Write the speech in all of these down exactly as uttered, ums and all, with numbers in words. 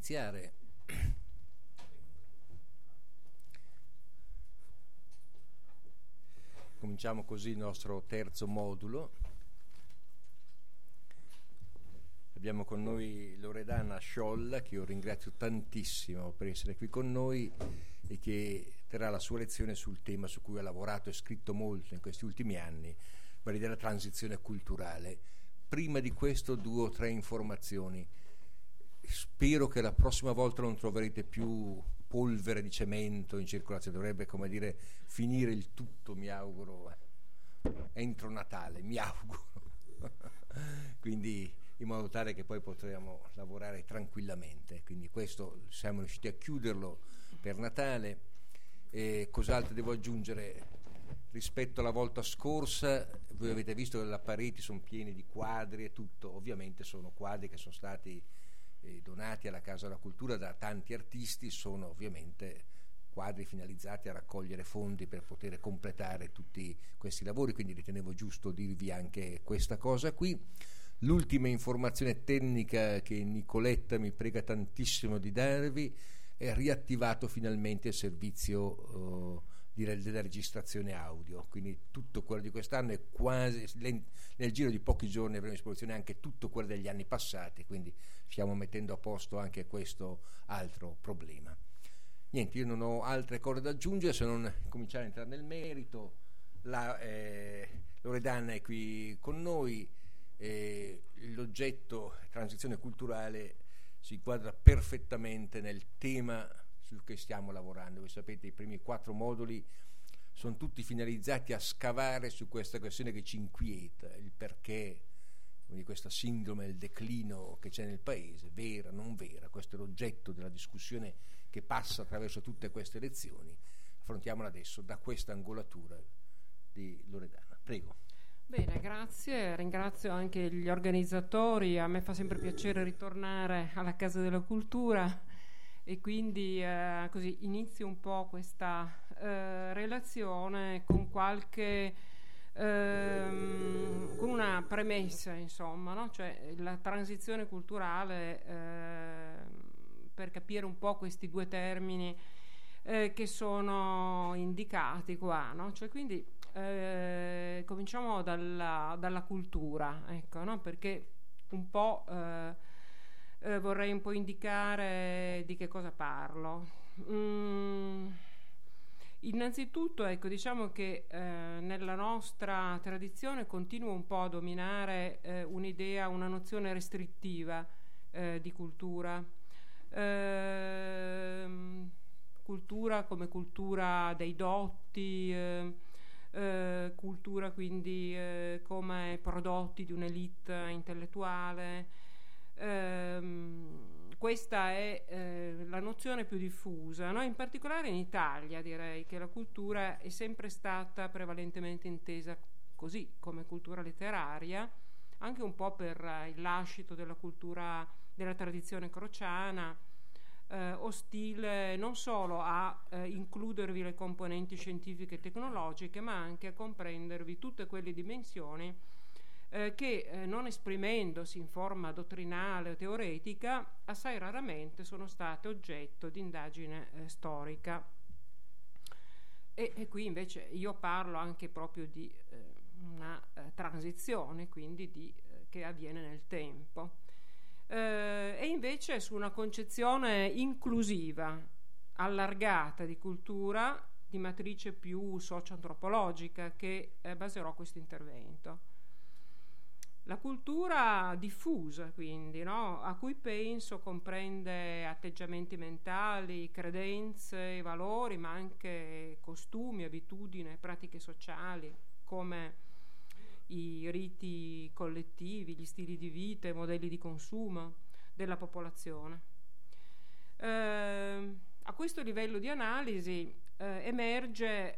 iniziare. Cominciamo così il nostro terzo modulo. Abbiamo con noi Loredana Sciolla, che io ringrazio tantissimo per essere qui con noi e che terrà la sua lezione sul tema su cui ha lavorato e scritto molto in questi ultimi anni, vale della transizione culturale. Prima di questo due o tre informazioni. Spero che la prossima volta non troverete più polvere di cemento in circolazione, dovrebbe, come dire, finire il tutto, mi auguro, entro Natale, mi auguro. Quindi in modo tale che poi potremo lavorare tranquillamente. Quindi questo siamo riusciti a chiuderlo per Natale. E cos'altro devo aggiungere rispetto alla volta scorsa? Voi avete visto che le pareti sono piene di quadri e tutto, ovviamente sono quadri che sono stati eh, donati alla Casa della Cultura da tanti artisti, sono ovviamente quadri finalizzati a raccogliere fondi per poter completare tutti questi lavori, quindi ritenevo giusto dirvi anche questa cosa qui. L'ultima informazione tecnica che Nicoletta mi prega tantissimo di darvi: è riattivato finalmente il servizio uh, di, della registrazione audio, quindi tutto quello di quest'anno è quasi, nel giro di pochi giorni avremo a disposizione anche tutto quello degli anni passati, quindi stiamo mettendo a posto anche questo altro problema. Niente, io non ho altre cose da aggiungere se non cominciare a entrare nel merito. La, eh, Loredana è qui con noi. Eh, l'oggetto transizione culturale si inquadra perfettamente nel tema sul che stiamo lavorando. Voi sapete, i primi quattro moduli sono tutti finalizzati a scavare su questa questione che ci inquieta, il perché di questa sindrome del declino che c'è nel paese, vera, non vera. Questo è l'oggetto della discussione che passa attraverso tutte queste lezioni. Affrontiamola adesso da questa angolatura di Loredana. Prego. Bene, grazie, ringrazio anche gli organizzatori. A me fa sempre piacere ritornare alla Casa della Cultura e quindi eh, così inizio un po' questa eh, relazione con qualche ehm, con una premessa, insomma, no? Cioè la transizione culturale, eh, per capire un po' questi due termini eh, che sono indicati qua, no? Cioè quindi Eh, cominciamo dalla, dalla cultura, ecco, no? Perché un po' eh, eh, vorrei un po' indicare di che cosa parlo. Mm, innanzitutto, ecco, diciamo che eh, nella nostra tradizione continua un po' a dominare eh, un'idea, una nozione restrittiva eh, di cultura. Eh, cultura come cultura dei dotti, eh, Eh, cultura quindi eh, come prodotti di un'elite intellettuale. Eh, questa è eh, la nozione più diffusa, no? In particolare in Italia direi che la cultura è sempre stata prevalentemente intesa così, come cultura letteraria, anche un po' per eh, il lascito della cultura della tradizione crociana, Eh, ostile non solo a eh, includervi le componenti scientifiche e tecnologiche, ma anche a comprendervi tutte quelle dimensioni eh, che eh, non esprimendosi in forma dottrinale o teoretica assai raramente sono state oggetto di indagine eh, storica. E, e qui invece io parlo anche proprio di eh, una eh, transizione, quindi di, eh, che avviene nel tempo. Eh, e invece su una concezione inclusiva, allargata di cultura, di matrice più socio-antropologica, che eh, baserò questo intervento. La cultura diffusa, quindi, no? A cui penso comprende atteggiamenti mentali, credenze, valori, ma anche costumi, abitudini, pratiche sociali, come i riti collettivi, gli stili di vita, i modelli di consumo della popolazione. Eh, a questo livello di analisi eh, emerge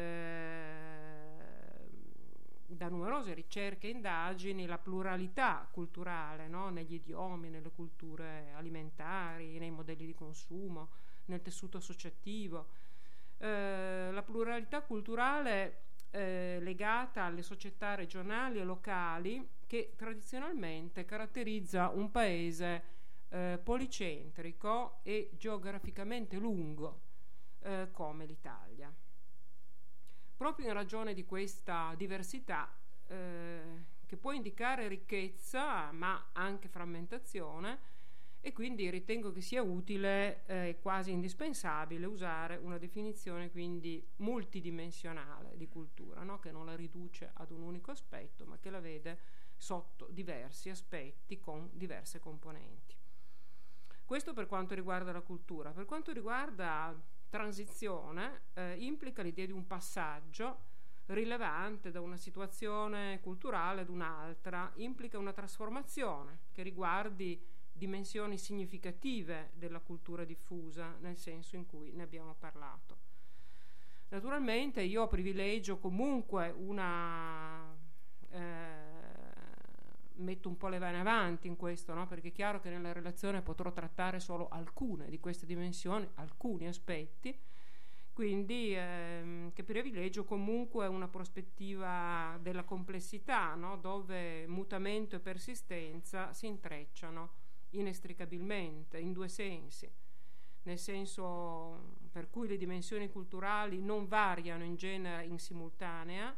eh, da numerose ricerche e indagini la pluralità culturale, no? Negli idiomi, nelle culture alimentari, nei modelli di consumo, nel tessuto associativo. Eh, la pluralità culturale Eh, legata alle società regionali e locali che tradizionalmente caratterizza un paese eh, policentrico e geograficamente lungo eh, come l'Italia. Proprio in ragione di questa diversità, eh, che può indicare ricchezza ma anche frammentazione, e quindi ritengo che sia utile e eh, quasi indispensabile usare una definizione quindi multidimensionale di cultura, no? Che non la riduce ad un unico aspetto, ma che la vede sotto diversi aspetti con diverse componenti. Questo per quanto riguarda la cultura. Per quanto riguarda transizione, eh, implica l'idea di un passaggio rilevante da una situazione culturale ad un'altra, implica una trasformazione che riguardi dimensioni significative della cultura diffusa nel senso in cui ne abbiamo parlato. Naturalmente io privilegio comunque una eh, metto un po' le mani avanti in questo, no? Perché è chiaro che nella relazione potrò trattare solo alcune di queste dimensioni, alcuni aspetti, quindi ehm, che privilegio comunque una prospettiva della complessità, no? Dove mutamento e persistenza si intrecciano inestricabilmente in due sensi, nel senso per cui le dimensioni culturali non variano in genere in simultanea,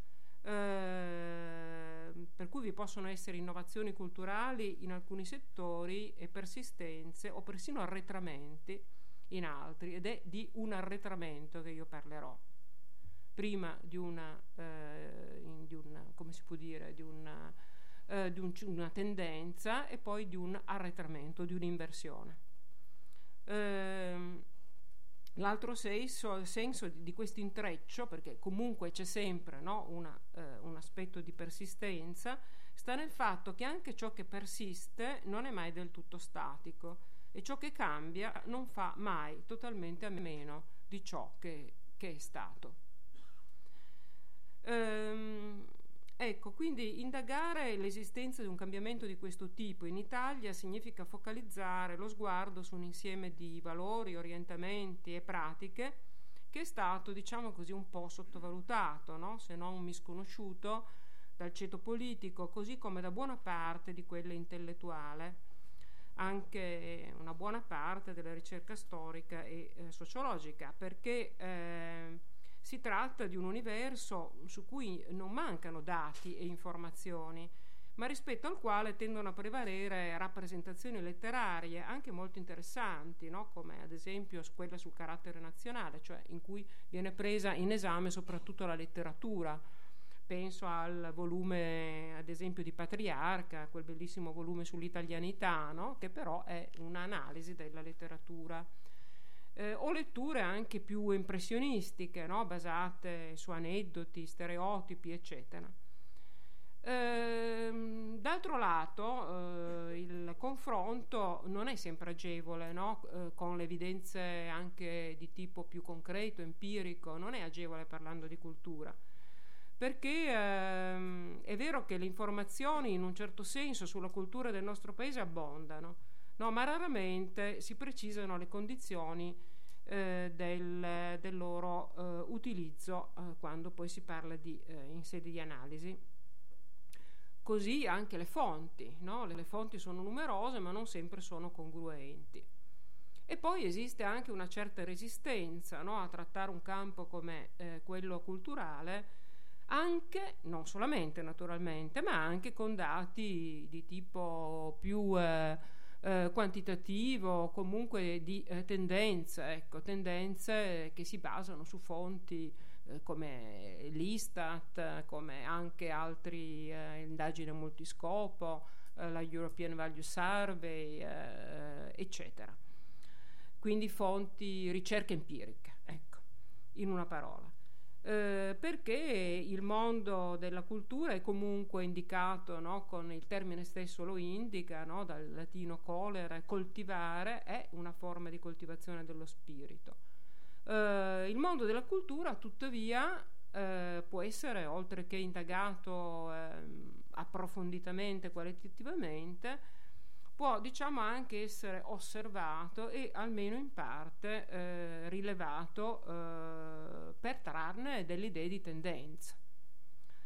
eh, per cui vi possono essere innovazioni culturali in alcuni settori e persistenze o persino arretramenti in altri, ed è di un arretramento che io parlerò prima di una, eh, in, di una come si può dire, di una Uh, di un, una tendenza e poi di un arretramento, di un'inversione. Uh, l'altro senso, senso di, di questo intreccio, perché comunque c'è sempre, no, una, uh, un aspetto di persistenza, sta nel fatto che anche ciò che persiste non è mai del tutto statico e ciò che cambia non fa mai totalmente a meno di ciò che, che è stato. Um, Ecco, quindi indagare l'esistenza di un cambiamento di questo tipo in Italia significa focalizzare lo sguardo su un insieme di valori, orientamenti e pratiche che è stato, diciamo così, un po' sottovalutato, no? Se non misconosciuto dal ceto politico, così come da buona parte di quella intellettuale, anche una buona parte della ricerca storica e eh, sociologica, perché eh, si tratta di un universo su cui non mancano dati e informazioni, ma rispetto al quale tendono a prevalere rappresentazioni letterarie anche molto interessanti, no? Come ad esempio quella sul carattere nazionale, cioè in cui viene presa in esame soprattutto la letteratura. Penso al volume, ad esempio, di Patriarca, quel bellissimo volume sull'italianità, no? Che però è un'analisi della letteratura. Eh, o letture anche più impressionistiche, no? Basate su aneddoti, stereotipi, eccetera. Eh, d'altro lato, eh, il confronto non è sempre agevole, no? Eh, con le evidenze anche di tipo più concreto, empirico, non è agevole parlando di cultura. Perché ehm, è vero che le informazioni in un certo senso sulla cultura del nostro paese abbondano, no, ma raramente si precisano le condizioni eh, del, del loro eh, utilizzo eh, quando poi si parla di, eh, in sede di analisi. Così anche le fonti, no? Le, le fonti sono numerose ma non sempre sono congruenti. E poi esiste anche una certa resistenza, no? A trattare un campo come eh, quello culturale, anche, non solamente naturalmente, ma anche con dati di tipo più eh, eh, quantitativo, comunque di eh, tendenze, ecco, tendenze che si basano su fonti eh, come l'Istat, come anche altri eh, indagini a multiscopo, eh, la European Value Survey, eh, eccetera. Quindi fonti, ricerche empiriche, ecco, in una parola. Eh, perché il mondo della cultura è comunque indicato, no, con il termine stesso lo indica, no, dal latino colere, coltivare, è una forma di coltivazione dello spirito. Eh, il mondo della cultura tuttavia eh, può essere, oltre che indagato eh, approfonditamente, qualitativamente, può, diciamo, anche essere osservato e almeno in parte eh, rilevato eh, per trarne delle idee di tendenza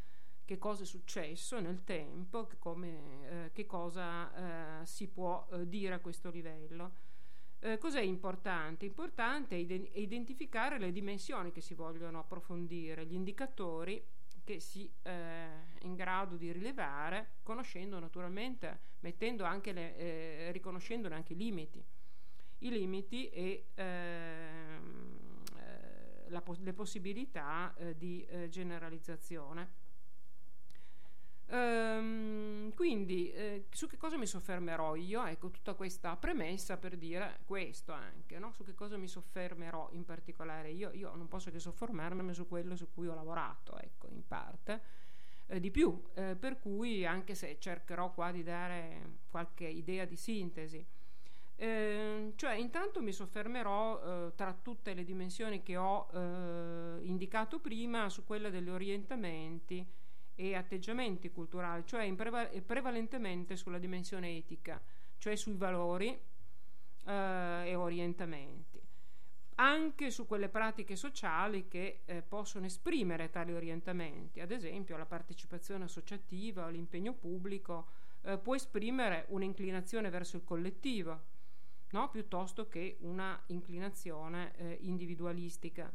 che cosa è successo nel tempo, che, come, eh, che cosa eh, si può eh, dire a questo livello. Eh, cos'è importante? Importante è, ide- è identificare le dimensioni che si vogliono approfondire, gli indicatori che si è eh, in grado di rilevare, conoscendo naturalmente, mettendo anche le, eh, riconoscendone anche i limiti, i limiti e ehm, eh, la, le possibilità eh, di eh, generalizzazione. Ehm, quindi eh, su che cosa mi soffermerò io? Ecco, tutta questa premessa per dire questo anche, no? Su che cosa mi soffermerò in particolare io? Io non posso che soffermarmi su quello su cui ho lavorato, ecco, in parte eh, di più, eh, per cui anche se cercherò qua di dare qualche idea di sintesi, eh, cioè intanto mi soffermerò eh, tra tutte le dimensioni che ho eh, indicato prima su quella degli orientamenti e atteggiamenti culturali, cioè in preva- prevalentemente sulla dimensione etica, cioè sui valori eh, e orientamenti, anche su quelle pratiche sociali che eh, possono esprimere tali orientamenti. Ad esempio la partecipazione associativa o l'impegno pubblico eh, può esprimere un'inclinazione verso il collettivo, no? Piuttosto che una inclinazione eh, individualistica.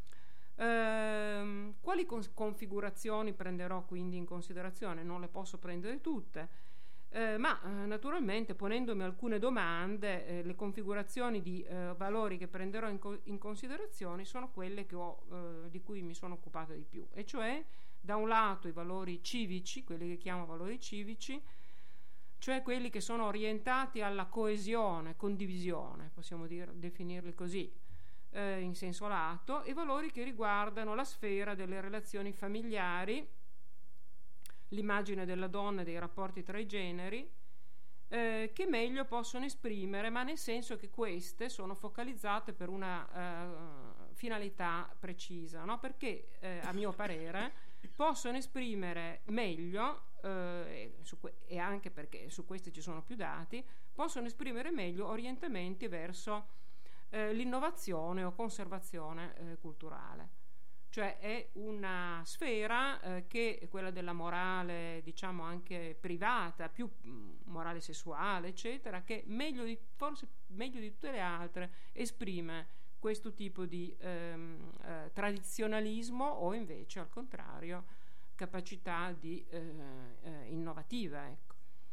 Ehm, quali cons- configurazioni prenderò quindi in considerazione? Non le posso prendere tutte, eh, ma eh, naturalmente ponendomi alcune domande, eh, le configurazioni di eh, valori che prenderò in, co- in considerazione sono quelle che ho, eh, di cui mi sono occupata di più, e cioè da un lato i valori civici, quelli che chiamo valori civici, cioè quelli che sono orientati alla coesione, condivisione, possiamo dire, definirli così, in senso lato, e valori che riguardano la sfera delle relazioni familiari, l'immagine della donna e dei rapporti tra i generi, eh, che meglio possono esprimere, ma nel senso che queste sono focalizzate per una eh, finalità precisa, no? Perché eh, a mio parere possono esprimere meglio, eh, e, su que- e anche perché su questi ci sono più dati, possono esprimere meglio orientamenti verso Eh, l'innovazione o conservazione eh, culturale, cioè è una sfera eh, che è quella della morale, diciamo anche privata, più mh, morale sessuale eccetera, che meglio di, forse meglio di tutte le altre esprime questo tipo di ehm, eh, tradizionalismo o invece al contrario capacità di eh, eh, innovativa, ecco.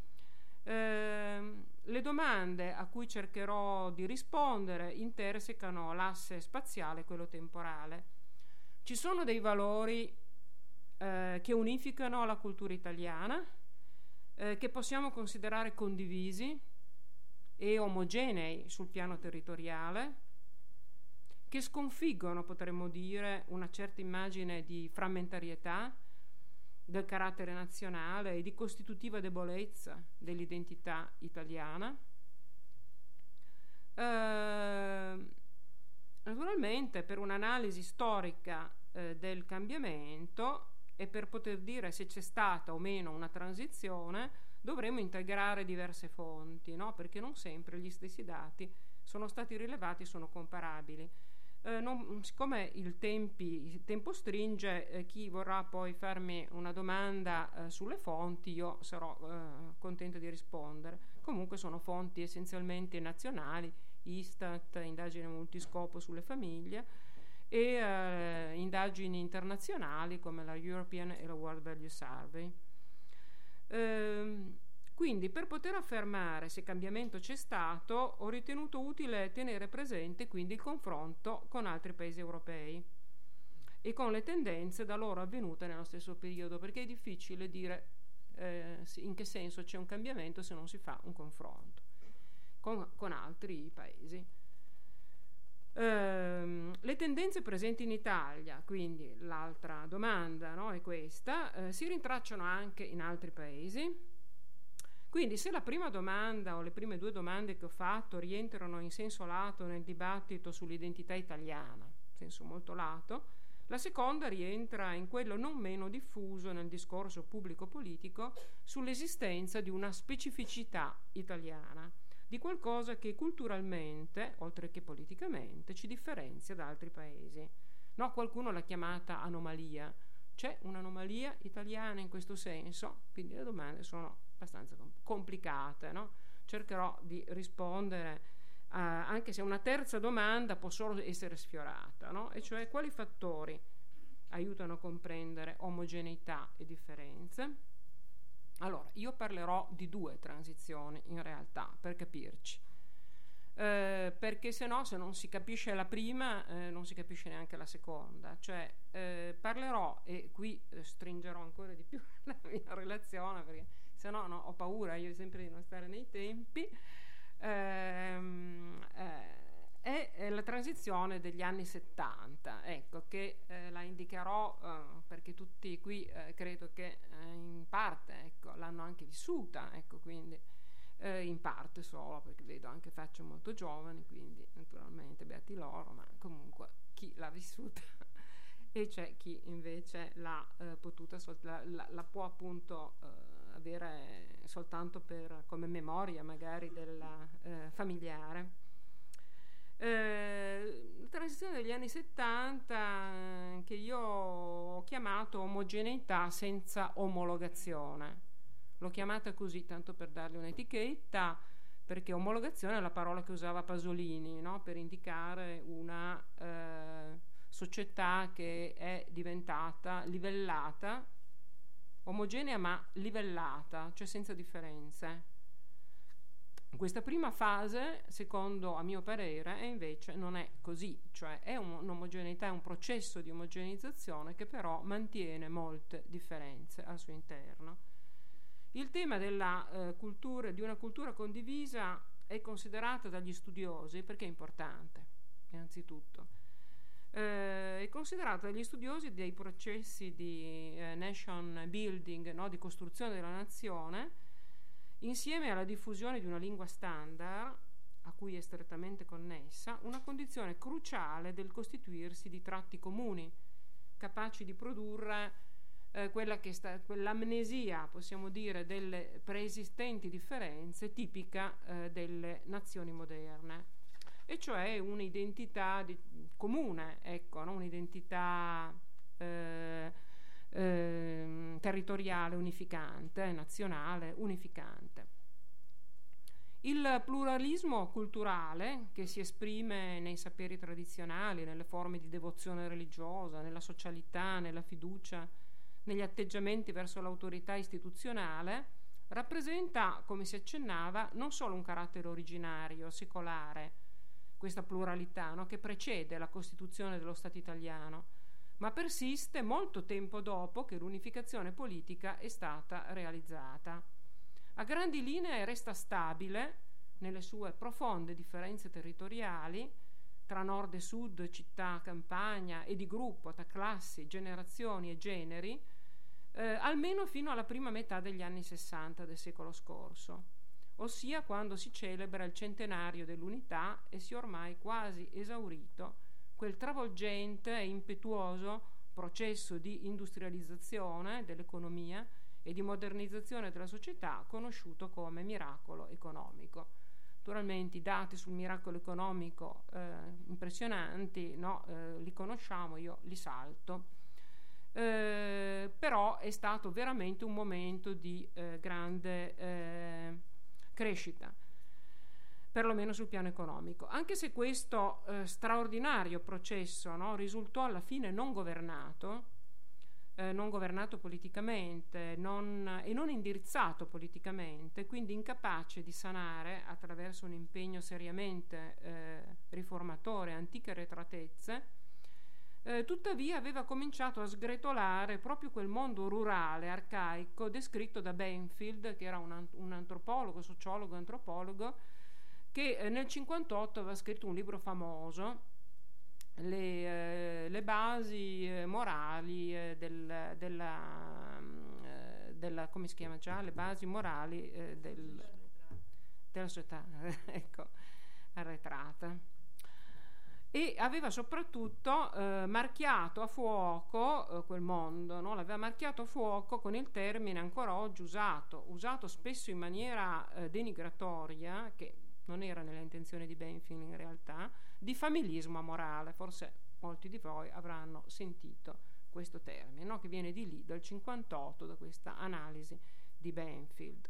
Eh, le domande a cui cercherò di rispondere intersecano l'asse spaziale e quello temporale. Ci sono dei valori eh, che unificano la cultura italiana, eh, che possiamo considerare condivisi e omogenei sul piano territoriale, che sconfiggono, potremmo dire, una certa immagine di frammentarietà del carattere nazionale e di costitutiva debolezza dell'identità italiana. Eh, naturalmente per un'analisi storica eh, del cambiamento e per poter dire se c'è stata o meno una transizione dovremo integrare diverse fonti, no? Perché non sempre gli stessi dati sono stati rilevati, sono comparabili. Eh, non, siccome il, tempi, il tempo stringe, eh, chi vorrà poi farmi una domanda eh, sulle fonti, io sarò eh, contenta di rispondere. Comunque sono fonti essenzialmente nazionali, Istat, indagini multiscopo sulle famiglie, e eh, indagini internazionali come la European e la World Value Survey. Ehm, Quindi per poter affermare se cambiamento c'è stato ho ritenuto utile tenere presente quindi il confronto con altri paesi europei e con le tendenze da loro avvenute nello stesso periodo, perché è difficile dire eh, in che senso c'è un cambiamento se non si fa un confronto con, con altri paesi. Ehm, le tendenze presenti in Italia, quindi l'altra domanda, no, è questa, eh, si rintracciano anche in altri paesi. Quindi se la prima domanda o le prime due domande che ho fatto rientrano in senso lato nel dibattito sull'identità italiana, senso molto lato, la seconda rientra in quello non meno diffuso nel discorso pubblico-politico sull'esistenza di una specificità italiana, di qualcosa che culturalmente, oltre che politicamente, ci differenzia da altri paesi. No, qualcuno l'ha chiamata anomalia, C'è un'anomalia italiana in questo senso? Quindi le domande sono abbastanza complicate, no? Cercherò di rispondere, uh, anche se una terza domanda può solo essere sfiorata, no? E cioè quali fattori aiutano a comprendere omogeneità e differenze? Allora, io parlerò di due transizioni in realtà, per capirci. Eh, perché se no, se non si capisce la prima, eh, non si capisce neanche la seconda. Cioè, eh, parlerò, e qui eh, stringerò ancora di più la mia relazione, perché se no, no ho paura io sempre di non stare nei tempi. Ehm, eh, è, è la transizione degli anni settanta, ecco, che eh, la indicherò eh, perché tutti qui eh, credo che eh, in parte ecco, l'hanno anche vissuta, ecco, quindi eh, in parte solo, perché vedo anche facce molto giovani, quindi naturalmente beati loro, ma comunque chi l'ha vissuta e c'è chi invece l'ha eh, potuta sol- la, la, la può appunto eh, avere soltanto per, come memoria magari della eh, familiare. Eh, la transizione degli anni settanta che io ho chiamato omogeneità senza omologazione. L'ho chiamata così tanto per dargli un'etichetta, perché omologazione è la parola che usava Pasolini, no? Per indicare una eh, società che è diventata livellata, omogenea ma livellata, cioè senza differenze. Questa prima fase, secondo a mio parere, è invece non è così, cioè è un'omogeneità, è un processo di omogeneizzazione che però mantiene molte differenze al suo interno. Il tema della eh, cultura, di una cultura condivisa è considerato dagli studiosi, perché è importante, innanzitutto. Eh, è considerato dagli studiosi dei processi di eh, nation building, no, di costruzione della nazione, insieme alla diffusione di una lingua standard, a cui è strettamente connessa, una condizione cruciale del costituirsi di tratti comuni, capaci di produrre eh, quella che sta, quell'amnesia, possiamo dire, delle preesistenti differenze tipica eh, delle nazioni moderne, e cioè un'identità di, comune, ecco, no? Un'identità eh, Eh, territoriale unificante, nazionale unificante. Il pluralismo culturale che si esprime nei saperi tradizionali, nelle forme di devozione religiosa, nella socialità, nella fiducia, negli atteggiamenti verso l'autorità istituzionale, rappresenta, come si accennava, non solo un carattere originario, secolare, questa pluralità, no, che precede la Costituzione dello Stato italiano, ma persiste molto tempo dopo che l'unificazione politica è stata realizzata. A grandi linee resta stabile nelle sue profonde differenze territoriali tra nord e sud, città, campagna e di gruppo, tra classi, generazioni e generi, eh, almeno fino alla prima metà degli anni sessanta del secolo scorso, ossia quando si celebra il centenario dell'unità e si è ormai quasi esaurito quel travolgente e impetuoso processo di industrializzazione dell'economia e di modernizzazione della società conosciuto come miracolo economico. Naturalmente i dati sul miracolo economico eh, impressionanti, no? eh, li conosciamo, io li salto, eh, però è stato veramente un momento di eh, grande eh, crescita, perlomeno sul piano economico, anche se questo eh, straordinario processo, no, risultò alla fine non governato, eh, non governato politicamente non, e non indirizzato politicamente, quindi incapace di sanare attraverso un impegno seriamente eh, riformatore antiche arretratezze, eh, tuttavia aveva cominciato a sgretolare proprio quel mondo rurale, arcaico, descritto da Benfield, che era un, un antropologo, sociologo antropologo, che eh, nel cinquantotto aveva scritto un libro famoso, le, eh, le basi eh, morali eh, del, della, eh, della, come si chiama già? Le basi morali eh, del, della società, ecco, arretrata. E aveva soprattutto eh, marchiato a fuoco eh, quel mondo, no? L'aveva marchiato a fuoco con il termine ancora oggi usato, usato spesso in maniera eh, denigratoria, che non era nelle intenzioni di Benfield in realtà, di familismo amorale. Forse molti di voi avranno sentito questo termine, no? Che viene di lì, dal cinquantotto, da questa analisi di Banfield.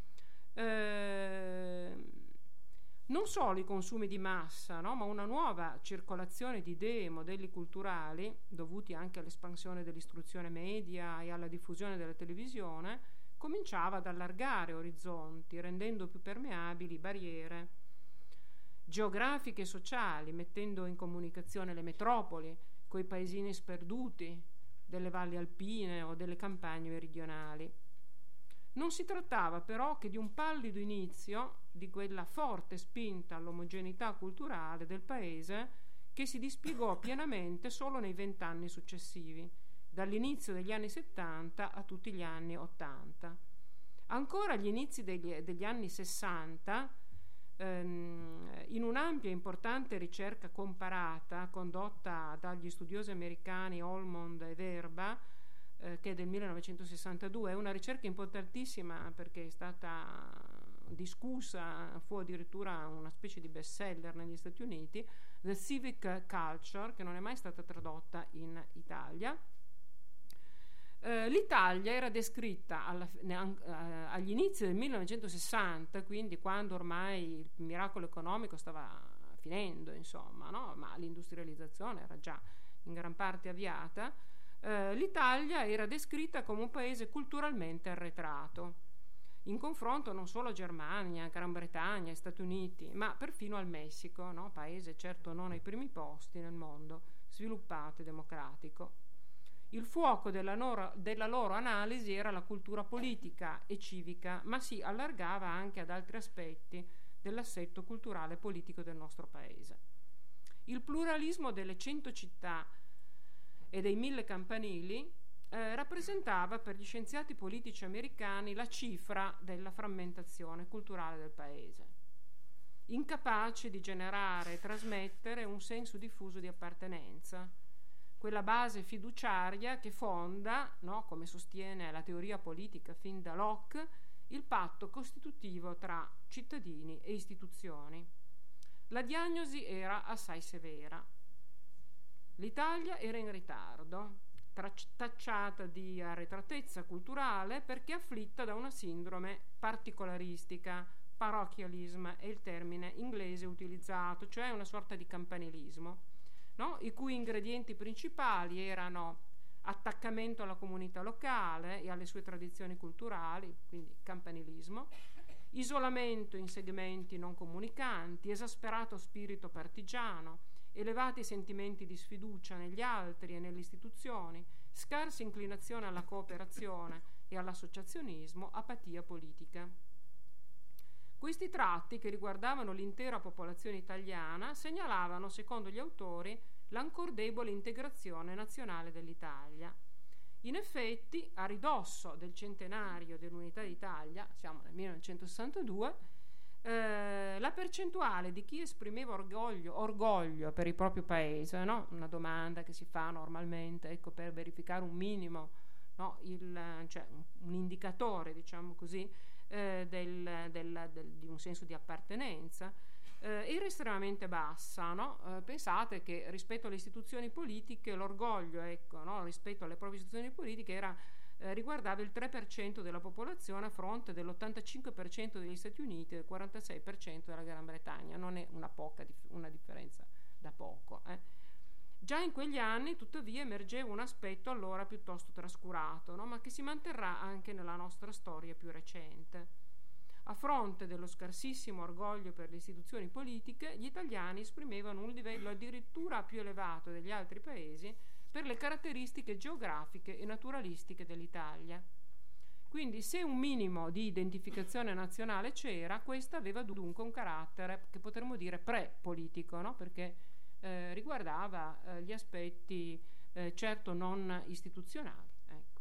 Eh, non solo i consumi di massa, no? Ma una nuova circolazione di idee e modelli culturali, dovuti anche all'espansione dell'istruzione media e alla diffusione della televisione, cominciava ad allargare orizzonti, rendendo più permeabili barriere geografiche e sociali, mettendo in comunicazione le metropoli coi paesini sperduti delle valli alpine o delle campagne meridionali. Non si trattava però che di un pallido inizio di quella forte spinta all'omogeneità culturale del paese che si dispiegò pienamente solo nei vent'anni successivi, dall'inizio degli anni settanta a tutti gli anni ottanta. Ancora agli inizi degli, degli anni sessanta, ehm, in un'ampia e importante ricerca comparata condotta dagli studiosi americani Holmond e Verba, eh, che è del millenovecentosessantadue, è una ricerca importantissima perché è stata discussa, fu addirittura una specie di bestseller negli Stati Uniti, The Civic Culture, che non è mai stata tradotta in Italia. Eh, L'Italia era descritta alla, eh, agli inizi del millenovecentosessanta, quindi quando ormai il miracolo economico stava finendo, insomma, no? Ma l'industrializzazione era già in gran parte avviata. Eh, L'Italia era descritta come un paese culturalmente arretrato, in confronto non solo a Germania, Gran Bretagna, Stati Uniti, ma perfino al Messico, no? Paese certo non ai primi posti nel mondo sviluppato e democratico. Il fuoco della loro, della loro analisi era la cultura politica e civica, ma si allargava anche ad altri aspetti dell'assetto culturale e politico del nostro paese. Il pluralismo delle cento città e dei mille campanili eh, rappresentava per gli scienziati politici americani la cifra della frammentazione culturale del paese, incapace di generare e trasmettere un senso diffuso di appartenenza, quella base fiduciaria che fonda, no, come sostiene la teoria politica fin da Locke, il patto costitutivo tra cittadini e istituzioni. La diagnosi era assai severa. L'Italia era in ritardo, tacciata di arretratezza culturale perché afflitta da una sindrome particolaristica. Parochialism è il termine inglese utilizzato, cioè una sorta di campanilismo, no? I cui ingredienti principali erano attaccamento alla comunità locale e alle sue tradizioni culturali, quindi campanilismo, isolamento in segmenti non comunicanti, esasperato spirito partigiano, elevati sentimenti di sfiducia negli altri e nelle istituzioni, scarsa inclinazione alla cooperazione e all'associazionismo, apatia politica. Questi tratti, che riguardavano l'intera popolazione italiana, segnalavano, secondo gli autori, l'ancor debole integrazione nazionale dell'Italia. In effetti, a ridosso del centenario dell'Unità d'Italia, siamo nel millenovecentosessantadue, eh, la percentuale di chi esprimeva orgoglio, orgoglio per il proprio paese, no? Una domanda che si fa normalmente, ecco, per verificare un minimo, no? il, cioè un, un indicatore, diciamo così, eh, del, del, del, di un senso di appartenenza, eh, era estremamente bassa, no? Eh, pensate che rispetto alle istituzioni politiche l'orgoglio, ecco, no? rispetto alle proprie istituzioni politiche era, eh, riguardava il tre per cento della popolazione a fronte dell'ottantacinque per cento degli Stati Uniti e del quarantasei per cento della Gran Bretagna. Non è una poca dif- una differenza da poco, eh. Già in quegli anni, tuttavia, emergeva un aspetto allora piuttosto trascurato, no? Ma che si manterrà anche nella nostra storia più recente. A fronte dello scarsissimo orgoglio per le istituzioni politiche, gli italiani esprimevano un livello addirittura più elevato degli altri paesi per le caratteristiche geografiche e naturalistiche dell'Italia. Quindi, se un minimo di identificazione nazionale c'era, questa aveva dunque un carattere che potremmo dire pre-politico, no? Perché eh, riguardava eh, gli aspetti eh, certo non istituzionali, ecco.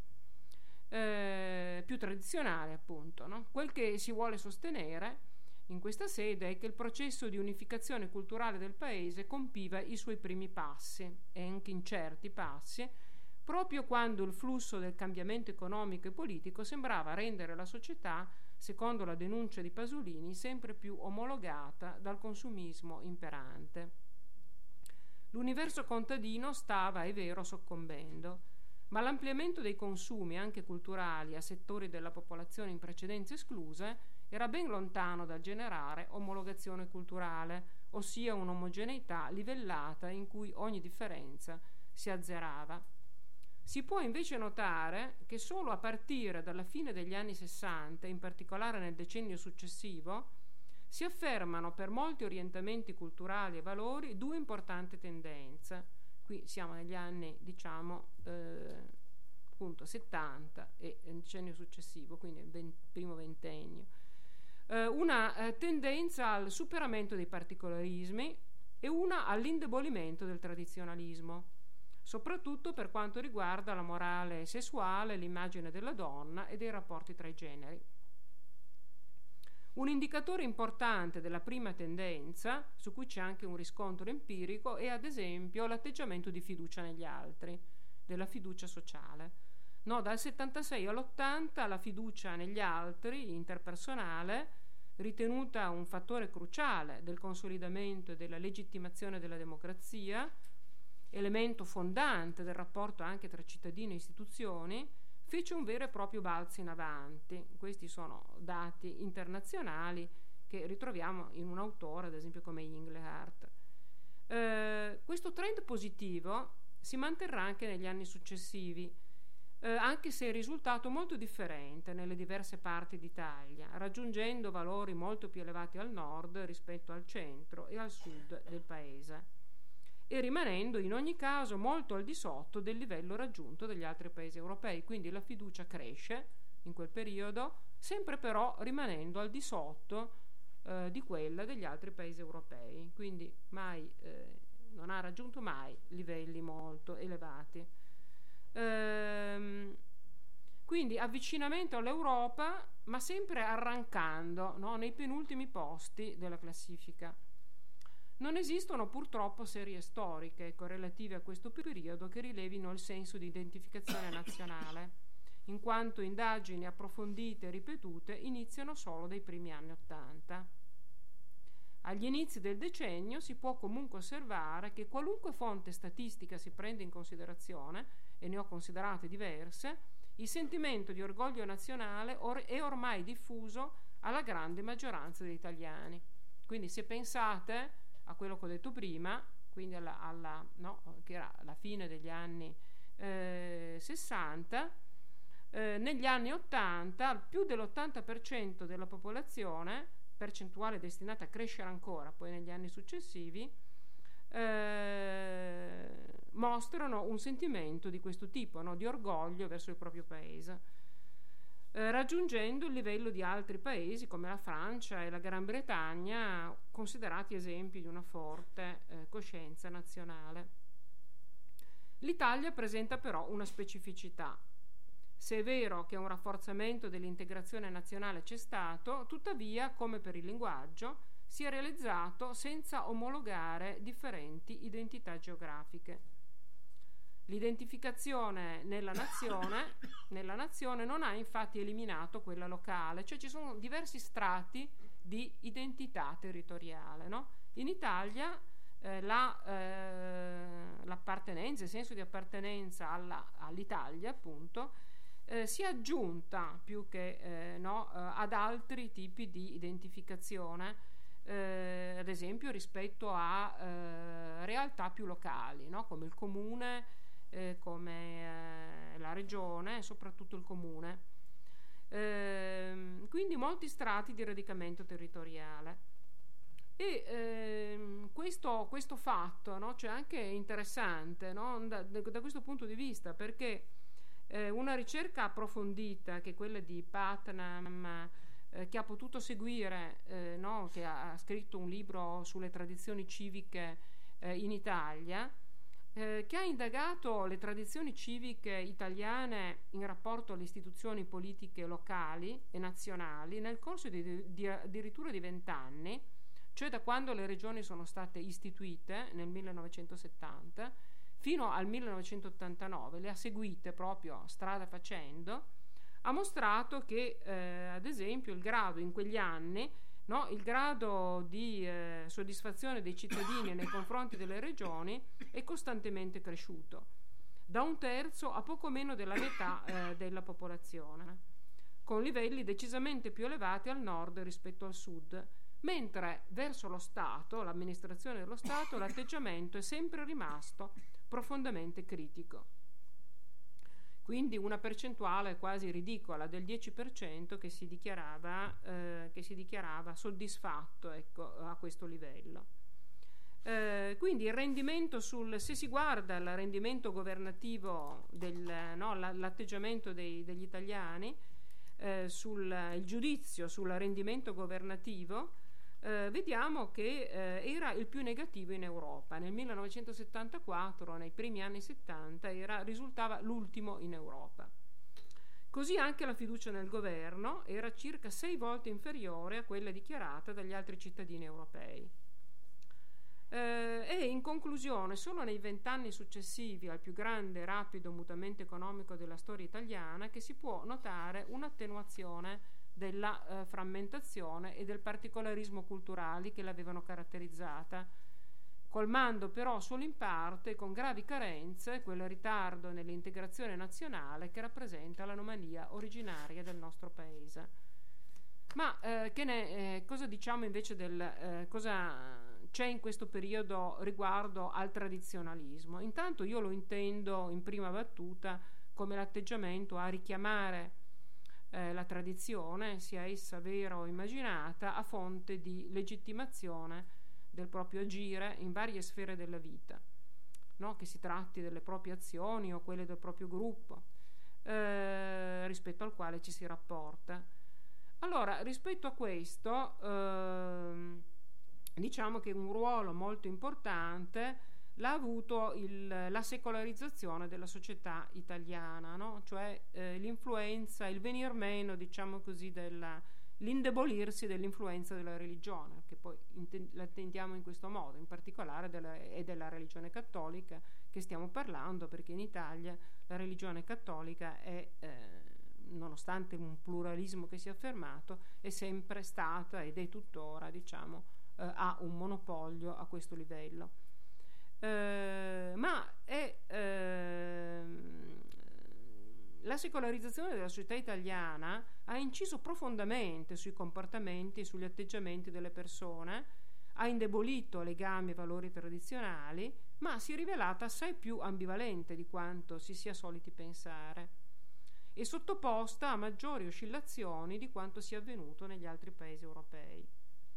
eh, più tradizionali, appunto, no? Quel che si vuole sostenere in questa sede è che il processo di unificazione culturale del paese compiva i suoi primi passi, e anche incerti passi, proprio quando il flusso del cambiamento economico e politico sembrava rendere la società, secondo la denuncia di Pasolini, sempre più omologata dal consumismo imperante. L'universo contadino stava, è vero, soccombendo, ma l'ampliamento dei consumi anche culturali a settori della popolazione in precedenza escluse era ben lontano dal generare omologazione culturale, ossia un'omogeneità livellata in cui ogni differenza si azzerava. Si può invece notare che solo a partire dalla fine degli anni sessanta, in particolare nel decennio successivo, si affermano per molti orientamenti culturali e valori due importanti tendenze. Qui siamo negli anni, diciamo, eh, appunto settanta e nel decennio successivo, quindi il primo ventennio. Eh, una eh, tendenza al superamento dei particolarismi e una all'indebolimento del tradizionalismo, soprattutto per quanto riguarda la morale sessuale, l'immagine della donna e dei rapporti tra i generi. Un indicatore importante della prima tendenza, su cui c'è anche un riscontro empirico, è ad esempio l'atteggiamento di fiducia negli altri, della fiducia sociale. No, dal settantasei all'ottanta la fiducia negli altri, interpersonale, ritenuta un fattore cruciale del consolidamento e della legittimazione della democrazia, elemento fondante del rapporto anche tra cittadini e istituzioni, fece un vero e proprio balzo in avanti. Questi sono dati internazionali che ritroviamo in un autore, ad esempio come Engelhardt. Eh, questo trend positivo si manterrà anche negli anni successivi, eh, anche se è risultato molto differente nelle diverse parti d'Italia, raggiungendo valori molto più elevati al nord rispetto al centro e al sud del paese, e rimanendo in ogni caso molto al di sotto del livello raggiunto dagli altri paesi europei. Quindi la fiducia cresce in quel periodo, sempre però rimanendo al di sotto eh, di quella degli altri paesi europei, quindi mai eh, non ha raggiunto mai livelli molto elevati. Ehm, quindi avvicinamento all'Europa, ma sempre arrancando, no, nei penultimi posti della classifica. Non esistono purtroppo serie storiche correlative a questo periodo che rilevino il senso di identificazione nazionale, in quanto indagini approfondite e ripetute iniziano solo dai primi anni Ottanta. Agli inizi del decennio si può comunque osservare che qualunque fonte statistica si prende in considerazione, e ne ho considerate diverse, il sentimento di orgoglio nazionale or- è ormai diffuso alla grande maggioranza degli italiani. Quindi se pensate a quello che ho detto prima, quindi alla, alla, no, che era la fine degli anni eh, sessanta, eh, negli anni ottanta più dell'ottanta per cento della popolazione, percentuale destinata a crescere ancora poi negli anni successivi, eh, mostrano un sentimento di questo tipo, no, di orgoglio verso il proprio paese, Eh, raggiungendo il livello di altri paesi come la Francia e la Gran Bretagna, considerati esempi di una forte eh, coscienza nazionale. L'Italia presenta però una specificità. Se è vero che un rafforzamento dell'integrazione nazionale c'è stato, tuttavia, come per il linguaggio, si è realizzato senza omologare differenti identità geografiche. L'identificazione nella nazione, nella nazione non ha infatti eliminato quella locale, cioè ci sono diversi strati di identità territoriale, no? In Italia eh, la, eh, l'appartenenza, il senso di appartenenza alla, all'Italia, appunto, eh, si è aggiunta più che eh, no, eh, ad altri tipi di identificazione, eh, ad esempio rispetto a eh, realtà più locali, no? Come il comune, Eh, come eh, la regione e soprattutto il comune. Eh, quindi molti strati di radicamento territoriale. E eh, questo, questo fatto, no, cioè anche interessante, no, da, da questo punto di vista, perché eh, una ricerca approfondita, che è quella di Putnam, eh, che ha potuto seguire, eh, no, che ha, ha scritto un libro sulle tradizioni civiche eh, in Italia, Eh, che ha indagato le tradizioni civiche italiane in rapporto alle istituzioni politiche locali e nazionali nel corso di, di addirittura di vent'anni, cioè da quando le regioni sono state istituite nel millenovecentosettanta fino al millenovecentottantanove, le ha seguite proprio strada facendo, ha mostrato che eh, ad esempio il grado in quegli anni, no, il grado di eh, soddisfazione dei cittadini nei confronti delle regioni è costantemente cresciuto. da un terzo a poco meno della metà eh, della popolazione, con livelli decisamente più elevati al nord rispetto al sud, mentre verso lo Stato, l'amministrazione dello Stato, l'atteggiamento è sempre rimasto profondamente critico. Quindi una percentuale quasi ridicola del dieci per cento che si dichiarava, eh, che si dichiarava soddisfatto, ecco, a questo livello. Eh, quindi il rendimento sul, se si guarda il rendimento governativo, del, no, l'atteggiamento dei, degli italiani, eh, sul il giudizio sul rendimento governativo, eh, vediamo che eh, era il più negativo in Europa. Nel millenovecentosettantaquattro, nei primi anni settanta, era, risultava l'ultimo in Europa. Così anche la fiducia nel governo era circa sei volte inferiore a quella dichiarata dagli altri cittadini europei. Eh, e in conclusione, solo nei vent'anni successivi al più grande e rapido mutamento economico della storia italiana che si può notare un'attenuazione della eh, frammentazione e del particolarismo culturali che l'avevano caratterizzata, colmando però solo in parte, con gravi carenze, quel ritardo nell'integrazione nazionale che rappresenta l'anomalia originaria del nostro paese. Ma eh, che ne, eh, cosa diciamo invece del eh, cosa c'è in questo periodo riguardo al tradizionalismo? Intanto io lo intendo in prima battuta come l'atteggiamento a richiamare eh, la tradizione, sia essa vera o immaginata, a fonte di legittimazione del proprio agire in varie sfere della vita, no? Che si tratti delle proprie azioni o quelle del proprio gruppo, eh, rispetto al quale ci si rapporta. Allora, rispetto a questo, ehm, diciamo che un ruolo molto importante l'ha avuto il, la secolarizzazione della società italiana, no? Cioè eh, l'influenza, il venir meno, diciamo così, della, l'indebolirsi dell'influenza della religione, che poi inten- la intendiamo in questo modo, in particolare della, è della religione cattolica che stiamo parlando, perché in Italia la religione cattolica è, eh, nonostante un pluralismo che si è affermato, è sempre stata ed è tuttora, diciamo, eh, ha un monopolio a questo livello. Eh, ma è ehm, la secolarizzazione della società italiana ha inciso profondamente sui comportamenti e sugli atteggiamenti delle persone, ha indebolito legami e valori tradizionali, ma si è rivelata assai più ambivalente di quanto si sia soliti pensare e sottoposta a maggiori oscillazioni di quanto sia avvenuto negli altri paesi europei.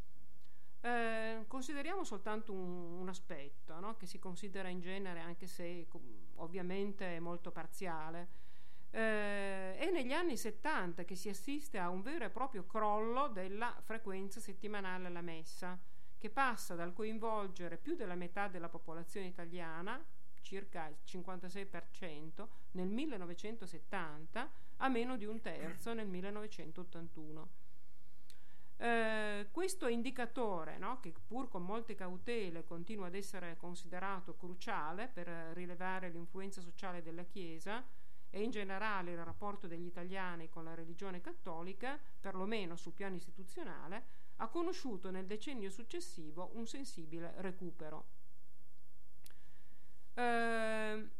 Eh, consideriamo soltanto un, un aspetto, no? Che si considera in genere, anche se ovviamente è molto parziale. Eh, è negli anni settanta che si assiste a un vero e proprio crollo della frequenza settimanale alla messa, che passa dal coinvolgere più della metà della popolazione italiana, circa il cinquantasei per cento, nel millenovecentosettanta, a meno di un terzo nel millenovecentottantuno. Eh, questo indicatore, no, che pur con molte cautele continua ad essere considerato cruciale per rilevare l'influenza sociale della Chiesa e in generale il rapporto degli italiani con la religione cattolica, perlomeno sul piano istituzionale, ha conosciuto nel decennio successivo un sensibile recupero. Eh,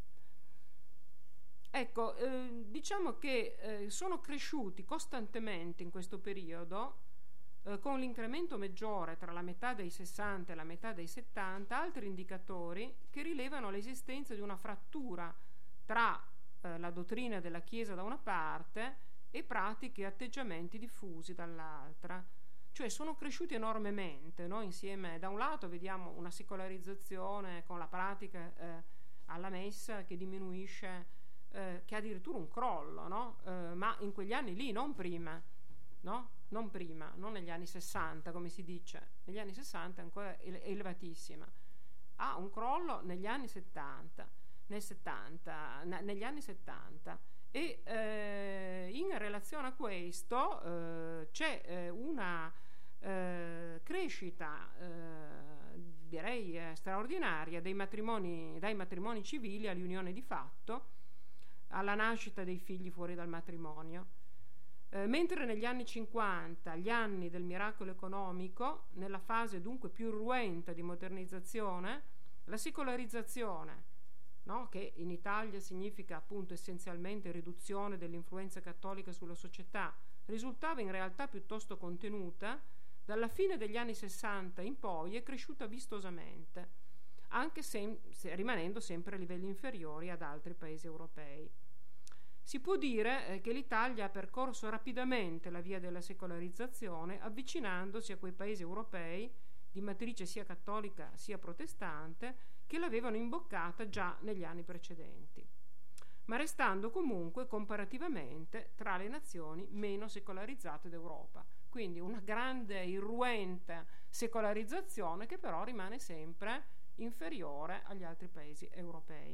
ecco, eh, diciamo che eh, sono cresciuti costantemente in questo periodo, Eh, con l'incremento maggiore tra la metà dei sessanta e la metà dei settanta, altri indicatori che rilevano l'esistenza di una frattura tra eh, la dottrina della Chiesa da una parte e pratiche e atteggiamenti diffusi dall'altra. Cioè sono cresciuti enormemente, no? Insieme, da un lato vediamo una secolarizzazione con la pratica eh, alla messa che diminuisce, eh, che ha addirittura un crollo, no? Eh, ma in quegli anni lì, non prima, no? Non prima, non negli anni sessanta come si dice, negli anni sessanta è ancora ele- elevatissima, ha un crollo negli anni settanta, nel settanta, n- negli anni settanta e eh, in relazione a questo eh, c'è eh, una eh, crescita eh, direi eh, straordinaria dei matrimoni, dai matrimoni civili all'unione di fatto, alla nascita dei figli fuori dal matrimonio. Eh, mentre negli anni cinquanta, gli anni del miracolo economico, nella fase dunque più irruenta di modernizzazione, la secolarizzazione no? Che in Italia significa appunto essenzialmente riduzione dell'influenza cattolica sulla società, risultava in realtà piuttosto contenuta, dalla fine degli anni sessanta in poi è cresciuta vistosamente, anche se, se rimanendo sempre a livelli inferiori ad altri paesi europei. Si può dire eh, che l'Italia ha percorso rapidamente la via della secolarizzazione, avvicinandosi a quei paesi europei di matrice sia cattolica sia protestante che l'avevano imboccata già negli anni precedenti, ma restando comunque comparativamente tra le nazioni meno secolarizzate d'Europa. Quindi una grande irruenta secolarizzazione che però rimane sempre inferiore agli altri paesi europei.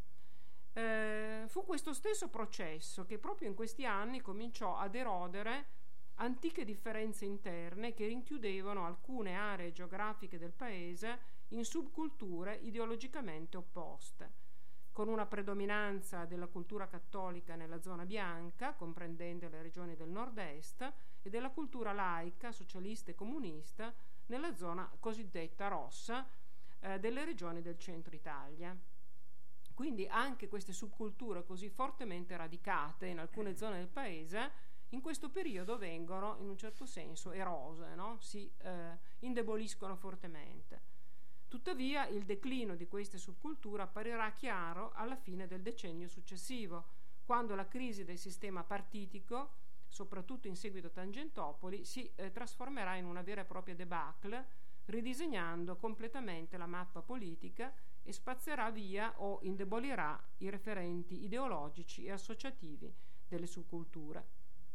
Eh, fu questo stesso processo che proprio in questi anni cominciò ad erodere antiche differenze interne che rinchiudevano alcune aree geografiche del paese in subculture ideologicamente opposte, con una predominanza della cultura cattolica nella zona bianca, comprendendo le regioni del nord-est, e della cultura laica, socialista e comunista nella zona cosiddetta rossa eh, delle regioni del centro Italia. Quindi anche queste subculture così fortemente radicate in alcune zone del paese in questo periodo vengono in un certo senso erose, no? Si eh, indeboliscono fortemente. Tuttavia il declino di queste subculture apparirà chiaro alla fine del decennio successivo, quando la crisi del sistema partitico, soprattutto in seguito a Tangentopoli, si eh, trasformerà in una vera e propria debacle, ridisegnando completamente la mappa politica e spazzerà via o indebolirà i referenti ideologici e associativi delle subculture.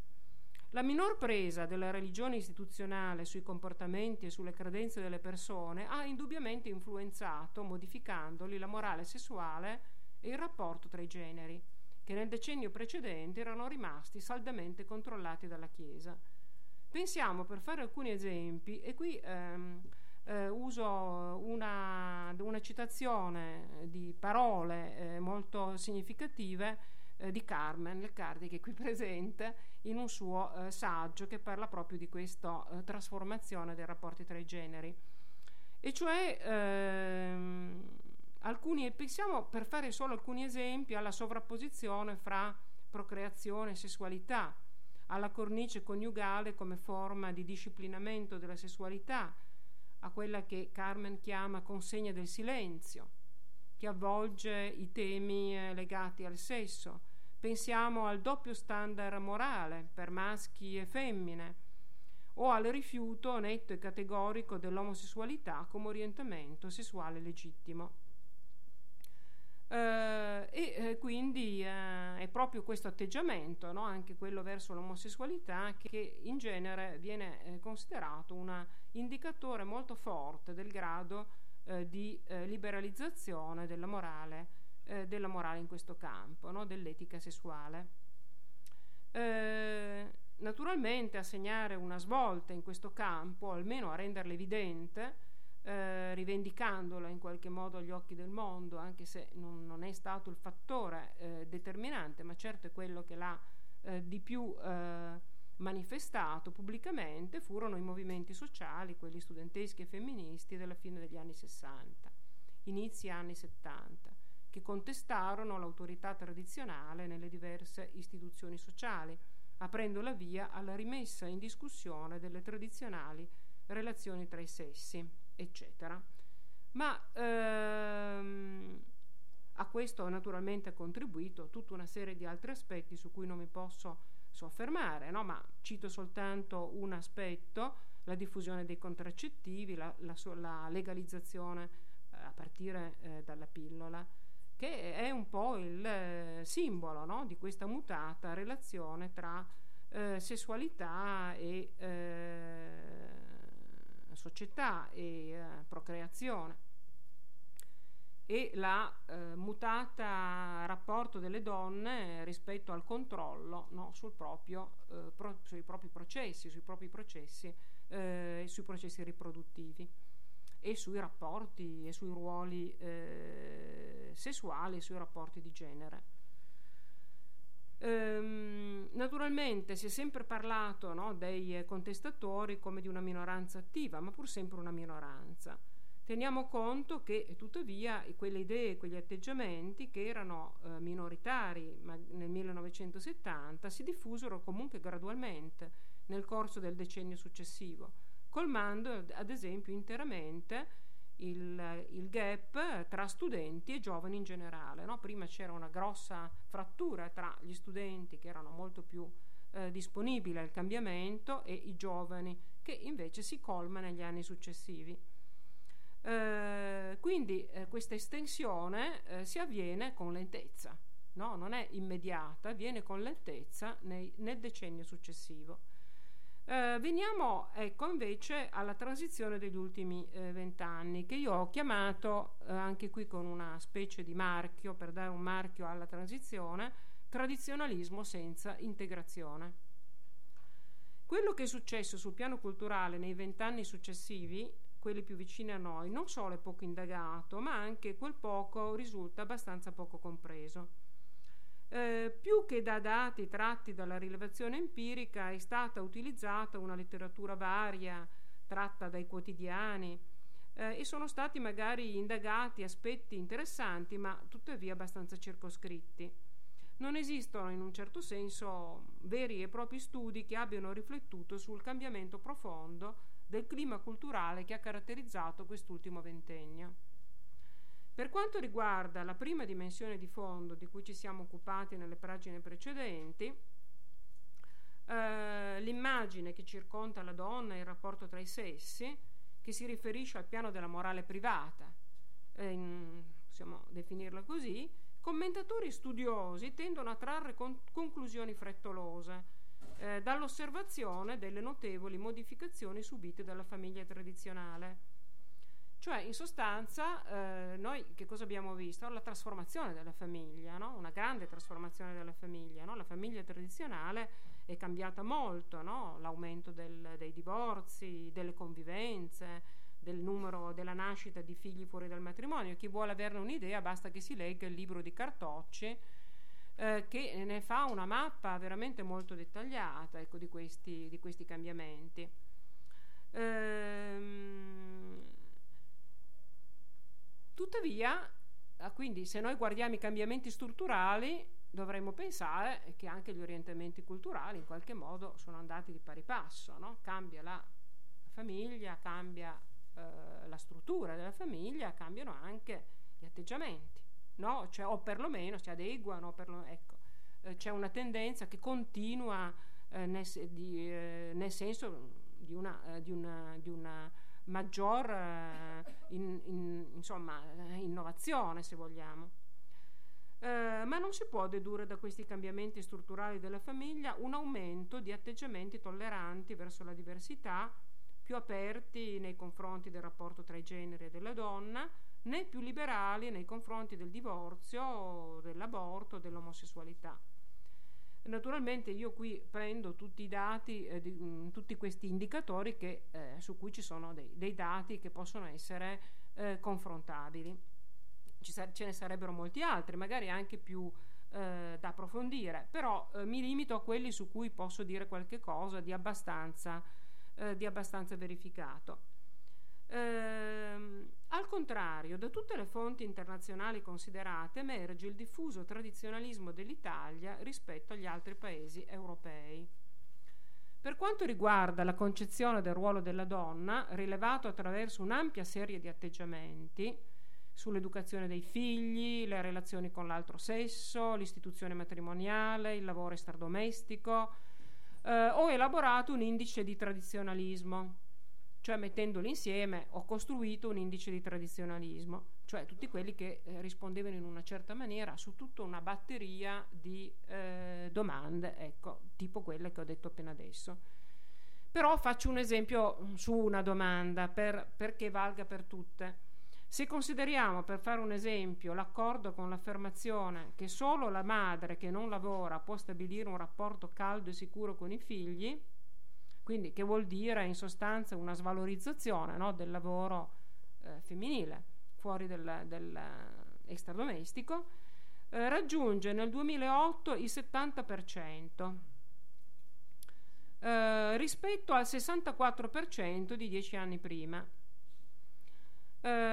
La minor presa della religione istituzionale sui comportamenti e sulle credenze delle persone ha indubbiamente influenzato, modificandoli, la morale sessuale e il rapporto tra i generi, che nel decennio precedente erano rimasti saldamente controllati dalla Chiesa. Pensiamo, per fare alcuni esempi, e qui ehm, eh, uso una, una citazione di parole eh, molto significative eh, di Carmen Leccardi, che è qui presente, in un suo eh, saggio che parla proprio di questa eh, trasformazione dei rapporti tra i generi. E cioè ehm, alcuni, pensiamo, per fare solo alcuni esempi, alla sovrapposizione fra procreazione e sessualità, alla cornice coniugale come forma di disciplinamento della sessualità, a quella che Carmen chiama consegna del silenzio, che avvolge i temi eh, legati al sesso. Pensiamo al doppio standard morale per maschi e femmine, o al rifiuto netto e categorico dell'omosessualità come orientamento sessuale legittimo. Eh, e eh, quindi eh, è proprio questo atteggiamento, no? Anche quello verso l'omosessualità, che, che in genere viene eh, considerato un indicatore molto forte del grado eh, di eh, liberalizzazione della morale Eh, della morale in questo campo, no? Dell'etica sessuale. Eh, naturalmente a segnare una svolta in questo campo, almeno a renderla evidente, eh, rivendicandola in qualche modo agli occhi del mondo, anche se non, non è stato il fattore eh, determinante, ma certo è quello che l'ha eh, di più eh, manifestato pubblicamente, furono i movimenti sociali, quelli studenteschi e femministi della fine degli anni sessanta, inizi anni settanta, che contestarono l'autorità tradizionale nelle diverse istituzioni sociali, aprendo la via alla rimessa in discussione delle tradizionali relazioni tra i sessi, eccetera. Ma ehm, a questo naturalmente ha contribuito tutta una serie di altri aspetti su cui non mi posso soffermare, no? Ma cito soltanto un aspetto: la diffusione dei contraccettivi, la, la, la legalizzazione eh, a partire eh, dalla pillola, che è un po' il eh, simbolo, no? Di questa mutata relazione tra eh, sessualità e eh, società e eh, procreazione, e la eh, mutata rapporto delle donne rispetto al controllo, no? Sul proprio, eh, pro, sui propri processi, sui propri processi eh, sui processi riproduttivi, e sui rapporti e sui ruoli eh, sessuali e sui rapporti di genere. Ehm, naturalmente si è sempre parlato, no, dei contestatori come di una minoranza attiva, ma pur sempre una minoranza, Teniamo conto che tuttavia quelle idee, quegli atteggiamenti che erano eh, minoritari ma nel millenovecentosettanta si diffusero comunque gradualmente nel corso del decennio successivo, colmando ad esempio interamente il, il gap tra studenti e giovani in generale, no? Prima c'era una grossa frattura tra gli studenti che erano molto più eh, disponibili al cambiamento e i giovani, che invece si colma negli anni successivi. Eh, quindi eh, questa estensione eh, si avviene con lentezza, no? Non è immediata, avviene con lentezza nei, nel decennio successivo. Eh, veniamo ecco invece alla transizione degli ultimi vent'anni, che io ho chiamato eh, anche qui con una specie di marchio, per dare un marchio alla transizione, tradizionalismo senza integrazione. Quello che è successo sul piano culturale nei vent'anni successivi, quelli più vicini a noi, non solo è poco indagato, ma anche quel poco risulta abbastanza poco compreso. Eh, più che da dati tratti dalla rilevazione empirica è stata utilizzata una letteratura varia tratta dai quotidiani eh, e sono stati magari indagati aspetti interessanti ma tuttavia abbastanza circoscritti. Non esistono in un certo senso veri e propri studi che abbiano riflettuto sul cambiamento profondo del clima culturale che ha caratterizzato quest'ultimo ventennio. Per quanto riguarda la prima dimensione di fondo di cui ci siamo occupati nelle pagine precedenti, eh, l'immagine che circonda la donna e il rapporto tra i sessi, che si riferisce al piano della morale privata, eh, in, possiamo definirla così, commentatori studiosi tendono a trarre con- conclusioni frettolose eh, dall'osservazione delle notevoli modificazioni subite dalla famiglia tradizionale. Cioè, in sostanza, eh, noi che cosa abbiamo visto? La trasformazione della famiglia, no? Una grande trasformazione della famiglia, no? La famiglia tradizionale è cambiata molto, no? L'aumento del, dei divorzi, delle convivenze, del numero della nascita di figli fuori dal matrimonio. Chi vuole averne un'idea basta che si legga il libro di Cartocci, eh, che ne fa una mappa veramente molto dettagliata, ecco, di questi, di questi cambiamenti. Ehm, tuttavia, quindi, se noi guardiamo i cambiamenti strutturali, dovremmo pensare che anche gli orientamenti culturali in qualche modo sono andati di pari passo, no? Cambia la famiglia, cambia eh, la struttura della famiglia, cambiano anche gli atteggiamenti, no? Cioè, o perlomeno si adeguano, perlomeno, ecco, eh, c'è una tendenza che continua eh, nel, di, eh, nel senso di una, eh, di una, di una maggior eh, in, in, insomma, innovazione, se vogliamo. Eh, ma non si può dedurre da questi cambiamenti strutturali della famiglia un aumento di atteggiamenti tolleranti verso la diversità, più aperti nei confronti del rapporto tra i generi e della donna, né più liberali nei confronti del divorzio, dell'aborto, dell'omosessualità. Naturalmente io qui prendo tutti i dati, eh, di, mh, tutti questi indicatori che, eh, su cui ci sono dei, dei dati che possono essere eh, confrontabili. Ci sa- ce ne sarebbero molti altri, magari anche più eh, da approfondire, però eh, mi limito a quelli su cui posso dire qualche cosa di abbastanza, eh, di abbastanza verificato. Ehm, al contrario, da tutte le fonti internazionali considerate emerge il diffuso tradizionalismo dell'Italia rispetto agli altri paesi europei. Per quanto riguarda la concezione del ruolo della donna, rilevato attraverso un'ampia serie di atteggiamenti sull'educazione dei figli, le relazioni con l'altro sesso, l'istituzione matrimoniale, il lavoro extradomestico, eh, ho elaborato un indice di tradizionalismo, cioè mettendoli insieme ho costruito un indice di tradizionalismo, cioè tutti quelli che eh, rispondevano in una certa maniera su tutta una batteria di eh, domande, ecco, tipo quelle che ho detto appena adesso. Però faccio un esempio su una domanda per, perché valga per tutte. Se consideriamo, per fare un esempio, l'accordo con l'affermazione che solo la madre che non lavora può stabilire un rapporto caldo e sicuro con i figli, quindi che vuol dire in sostanza una svalorizzazione, no, del lavoro eh, femminile fuori del, del extradomestico, eh, raggiunge nel duemilaotto il settanta per cento eh, rispetto al sessantaquattro per cento di dieci anni prima. Eh,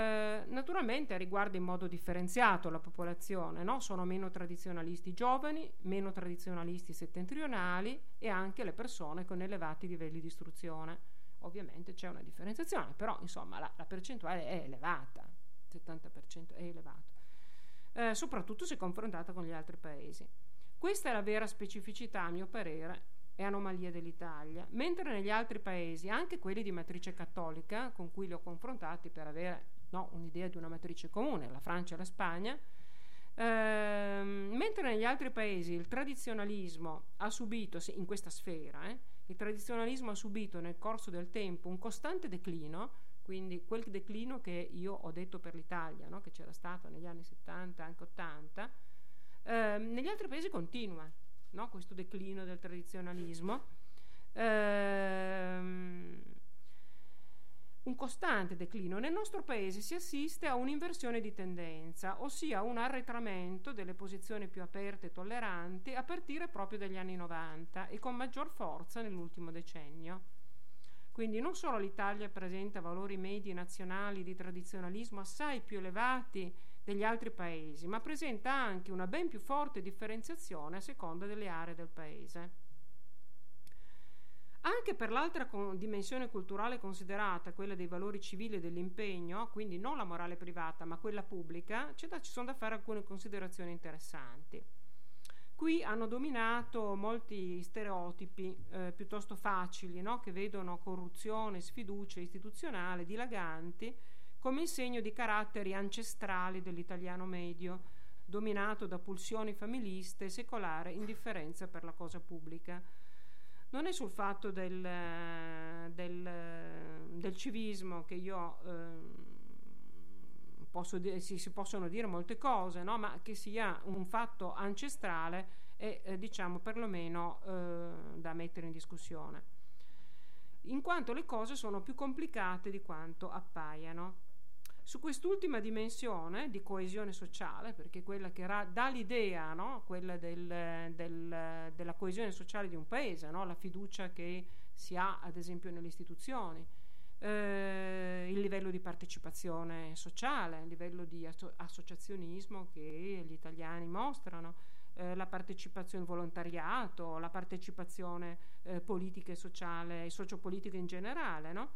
Naturalmente riguarda in modo differenziato la popolazione, no? Sono meno tradizionalisti giovani, meno tradizionalisti settentrionali e anche le persone con elevati livelli di istruzione. Ovviamente c'è una differenziazione, però insomma la, la percentuale è elevata, il settanta per cento è elevato, eh, soprattutto se confrontata con gli altri paesi. Questa è la vera specificità, a mio parere, e anomalia dell'Italia, mentre negli altri paesi, anche quelli di matrice cattolica, con cui li ho confrontati per avere no, un'idea di una matrice comune, la Francia e la Spagna, ehm, mentre negli altri paesi il tradizionalismo ha subito, in questa sfera, eh, il tradizionalismo ha subito nel corso del tempo un costante declino, quindi quel declino che io ho detto per l'Italia, no, che c'era stato negli anni settanta, anche ottanta, ehm, negli altri paesi continua, no, questo declino del tradizionalismo. Ehm, un costante declino. Nel nostro paese si assiste a un'inversione di tendenza, ossia un arretramento delle posizioni più aperte e tolleranti a partire proprio dagli anni novanta e con maggior forza nell'ultimo decennio. Quindi non solo l'Italia presenta valori medi nazionali di tradizionalismo assai più elevati degli altri paesi, ma presenta anche una ben più forte differenziazione a seconda delle aree del paese. Anche per l'altra con- dimensione culturale considerata, quella dei valori civili e dell'impegno, quindi non la morale privata ma quella pubblica, c'è da, ci sono da fare alcune considerazioni interessanti. Qui hanno dominato molti stereotipi eh, piuttosto facili, no? Che vedono corruzione, sfiducia istituzionale dilaganti come il segno di caratteri ancestrali dell'italiano medio, dominato da pulsioni familiste e secolare indifferenza per la cosa pubblica. Non è sul fatto del, del, del civismo che io eh, posso dire, si, si possono dire molte cose, no? Ma che sia un fatto ancestrale e eh, diciamo perlomeno eh, da mettere in discussione, in quanto le cose sono più complicate di quanto appaiano. Su quest'ultima dimensione di coesione sociale, perché quella che ra- dà l'idea, no? Quella del, del, della coesione sociale di un paese, no? La fiducia che si ha ad esempio nelle istituzioni, eh, il livello di partecipazione sociale, il livello di asso- associazionismo che gli italiani mostrano, eh, la partecipazione volontariato, la partecipazione eh, politica e sociale e sociopolitica in generale, no?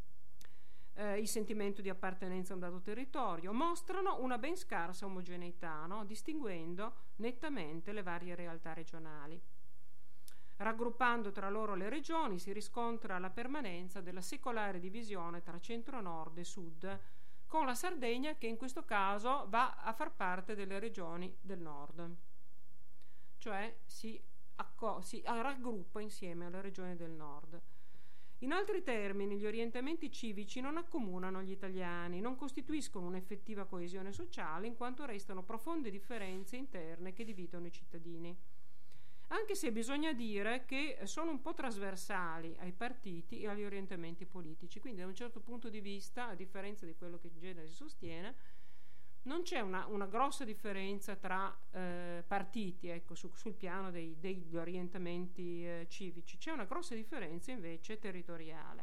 Eh, il sentimento di appartenenza a un dato territorio, mostrano una ben scarsa omogeneità, no? Distinguendo nettamente le varie realtà regionali. Raggruppando tra loro le regioni si riscontra la permanenza della secolare divisione tra centro-nord e sud, con la Sardegna che in questo caso va a far parte delle regioni del nord, cioè si, acco- si raggruppa insieme alle regioni del nord. In altri termini, gli orientamenti civici non accomunano gli italiani, non costituiscono un'effettiva coesione sociale, in quanto restano profonde differenze interne che dividono i cittadini. Anche se bisogna dire che sono un po' trasversali ai partiti e agli orientamenti politici, quindi da un certo punto di vista, a differenza di quello che in genere si sostiene, non c'è una, una grossa differenza tra eh, partiti, ecco, su, sul piano dei, degli orientamenti eh, civici. C'è una grossa differenza invece territoriale.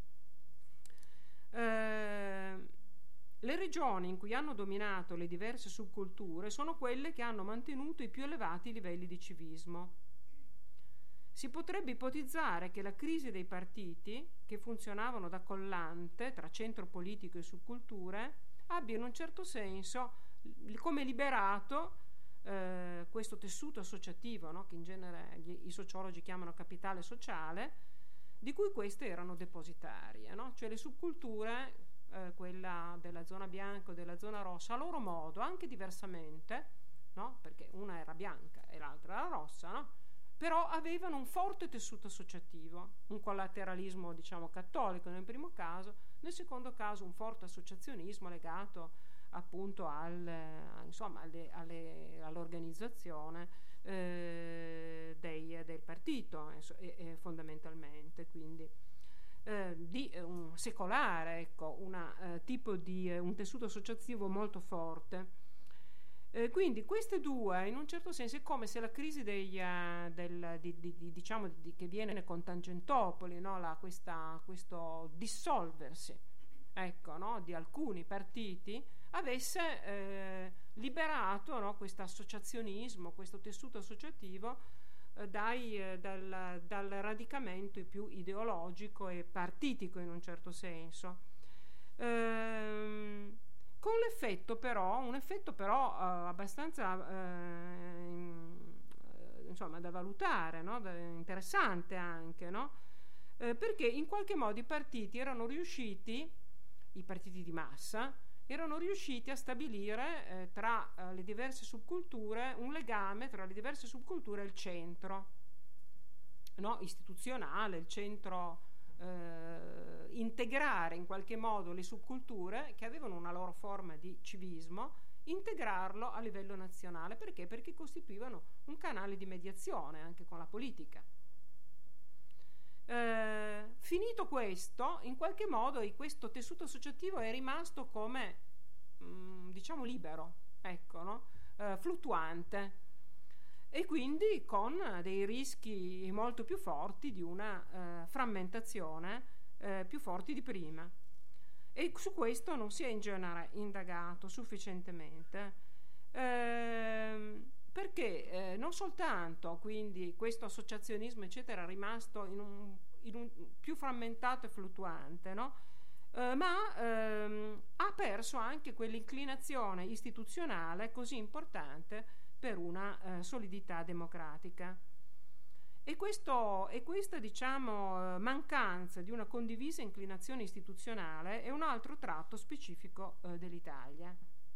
Eh, le regioni in cui hanno dominato le diverse subculture sono quelle che hanno mantenuto i più elevati livelli di civismo. Si potrebbe ipotizzare che la crisi dei partiti, che funzionavano da collante tra centro politico e subculture, abbia in un certo senso come liberato eh, questo tessuto associativo, no? Che in genere gli, i sociologi chiamano capitale sociale, di cui queste erano depositarie, no? Cioè le subculture, eh, quella della zona bianca o della zona rossa, a loro modo, anche diversamente, no? Perché una era bianca e l'altra era rossa, no? Però avevano un forte tessuto associativo, un collateralismo diciamo cattolico nel primo caso, nel secondo caso un forte associazionismo legato appunto al, insomma, alle, alle, all'organizzazione eh, dei, del partito eh, eh, fondamentalmente, quindi eh, di eh, un secolare, ecco, una, eh, tipo di eh, un tessuto associativo molto forte. Eh, quindi queste due, in un certo senso, è come se la crisi dei, uh, del, di, di, di, diciamo, di, che viene con Tangentopoli, no? la, questa, questo dissolversi ecco, no, di alcuni partiti avesse eh, liberato, no, questo associazionismo, questo tessuto associativo eh, dai, eh, dal, dal radicamento più ideologico e partitico in un certo senso. Ehm, con l'effetto però, un effetto però eh, abbastanza eh, in, insomma da valutare, no? Da, interessante anche, no? Eh, perché in qualche modo i partiti erano riusciti, i partiti di massa, erano riusciti a stabilire eh, tra eh, le diverse subculture un legame tra le diverse subculture e il centro, no? Istituzionale, il centro, eh, integrare in qualche modo le subculture che avevano una loro forma di civismo, integrarlo a livello nazionale. Perché? Perché costituivano un canale di mediazione anche con la politica. Eh, finito questo, in qualche modo questo tessuto associativo è rimasto come mh, diciamo libero, ecco, no? eh, fluttuante, e quindi con dei rischi molto più forti di una eh, frammentazione eh, più forti di prima. E su questo non si è in genere indagato sufficientemente, ehm, perché eh, non soltanto quindi questo associazionismo eccetera è rimasto in un, in un più frammentato e fluttuante, no? eh, ma ehm, ha perso anche quell'inclinazione istituzionale così importante per una eh, solidità democratica. E, questo, e questa diciamo mancanza di una condivisa inclinazione istituzionale è un altro tratto specifico eh, dell'Italia.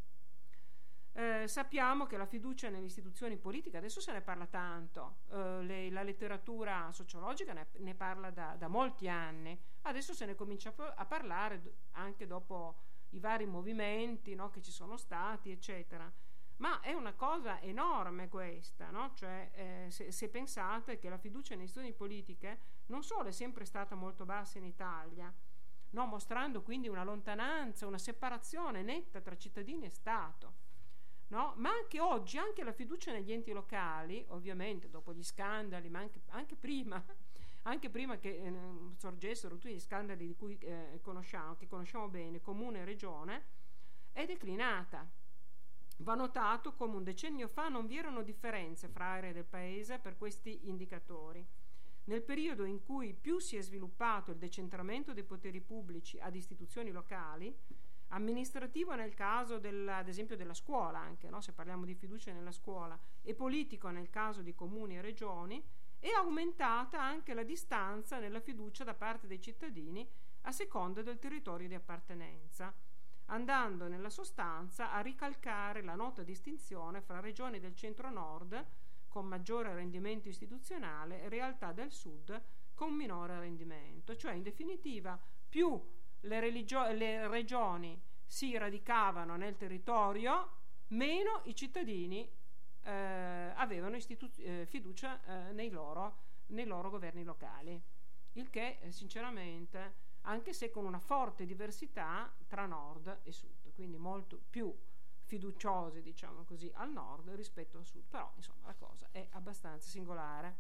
Eh, sappiamo che la fiducia nelle istituzioni politiche, adesso se ne parla tanto, eh, le, la letteratura sociologica ne, ne parla da, da molti anni, adesso se ne comincia a, a parlare anche dopo i vari movimenti, no, che ci sono stati eccetera. Ma è una cosa enorme questa, no? Cioè, eh, se, se pensate che la fiducia nelle istituzioni politiche non solo è sempre stata molto bassa in Italia, no? Mostrando quindi una lontananza, una separazione netta tra cittadini e Stato, no? Ma anche oggi, anche la fiducia negli enti locali, ovviamente dopo gli scandali, ma anche, anche prima, anche prima che eh, sorgessero tutti gli scandali di cui eh, conosciamo, che conosciamo bene, comune e regione, è declinata. Va notato come un decennio fa non vi erano differenze fra aree del paese per questi indicatori. Nel periodo in cui più si è sviluppato il decentramento dei poteri pubblici ad istituzioni locali, amministrativo nel caso del, ad esempio della scuola anche, no? Se parliamo di fiducia nella scuola, e politico nel caso di comuni e regioni, è aumentata anche la distanza nella fiducia da parte dei cittadini a seconda del territorio di appartenenza, andando nella sostanza a ricalcare la nota distinzione fra regioni del centro-nord con maggiore rendimento istituzionale e realtà del sud con minore rendimento. Cioè, in definitiva, più le, religio- le regioni si radicavano nel territorio, meno i cittadini eh, avevano istitu- eh, fiducia eh, nei, loro, nei loro governi locali. Il che, eh, sinceramente, anche se con una forte diversità tra nord e sud, quindi molto più fiduciosi, diciamo così, al nord rispetto al sud, però insomma la cosa è abbastanza singolare.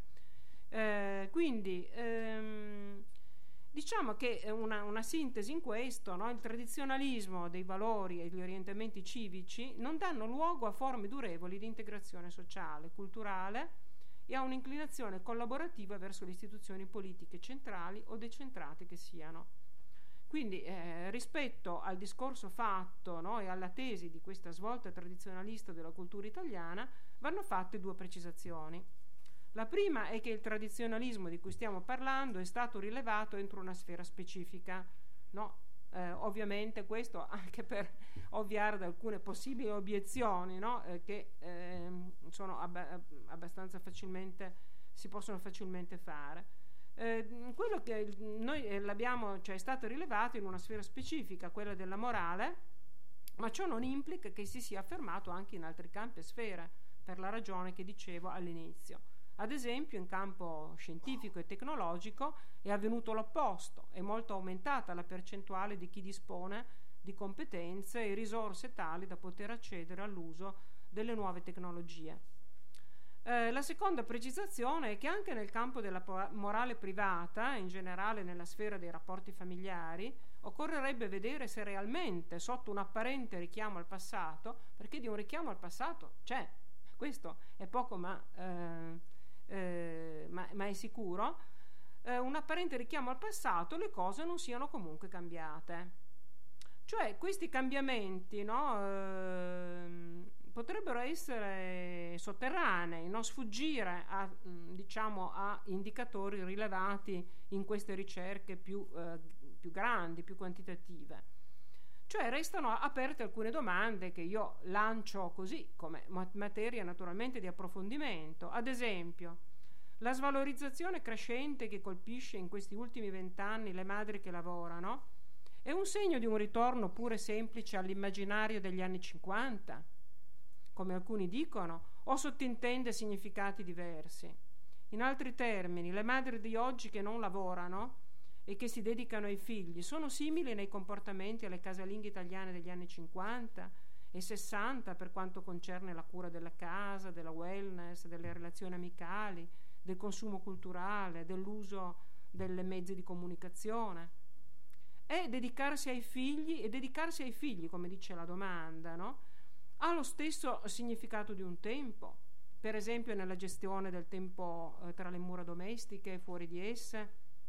Eh, quindi ehm, diciamo che una, una sintesi in questo, no? Il tradizionalismo dei valori e gli orientamenti civici non danno luogo a forme durevoli di integrazione sociale, culturale e a un'inclinazione collaborativa verso le istituzioni politiche centrali o decentrate che siano. Quindi eh, rispetto al discorso fatto, no, e alla tesi di questa svolta tradizionalista della cultura italiana vanno fatte due precisazioni. La prima è che il tradizionalismo di cui stiamo parlando è stato rilevato entro una sfera specifica, no? Eh, ovviamente questo anche per ovviare ad alcune possibili obiezioni, no? eh, che eh, sono ab- abbastanza facilmente, si possono facilmente fare. Eh, quello che noi l'abbiamo, cioè è stato rilevato in una sfera specifica, quella della morale, ma ciò non implica che si sia affermato anche in altri campi e sfere, per la ragione che dicevo all'inizio. Ad esempio, in campo scientifico e tecnologico è avvenuto l'opposto, è molto aumentata la percentuale di chi dispone di competenze e risorse tali da poter accedere all'uso delle nuove tecnologie. Eh, la seconda precisazione è che anche nel campo della morale privata, in generale nella sfera dei rapporti familiari, occorrerebbe vedere se realmente sotto un apparente richiamo al passato, perché di un richiamo al passato c'è, questo è poco ma, eh, eh, ma, ma è sicuro, eh, un apparente richiamo al passato, le cose non siano comunque cambiate. Cioè questi cambiamenti, no, eh, potrebbero essere sotterranei, no, sfuggire a, diciamo, a indicatori rilevati in queste ricerche più, eh, più grandi, più quantitative. Cioè restano aperte alcune domande che io lancio così come materia naturalmente di approfondimento. Ad esempio, la svalorizzazione crescente che colpisce in questi ultimi vent'anni le madri che lavorano è un segno di un ritorno pure semplice all'immaginario degli anni cinquanta, come alcuni dicono, o sottintende significati diversi. In altri termini, le madri di oggi che non lavorano e che si dedicano ai figli sono simili nei comportamenti alle casalinghe italiane degli anni cinquanta e sessanta per quanto concerne la cura della casa, della wellness, delle relazioni amicali, del consumo culturale, dell'uso delle mezzi di comunicazione. E dedicarsi ai figli, e dedicarsi ai figli, come dice la domanda, no? Ha lo stesso significato di un tempo, per esempio nella gestione del tempo eh, tra le mura domestiche e fuori di esse,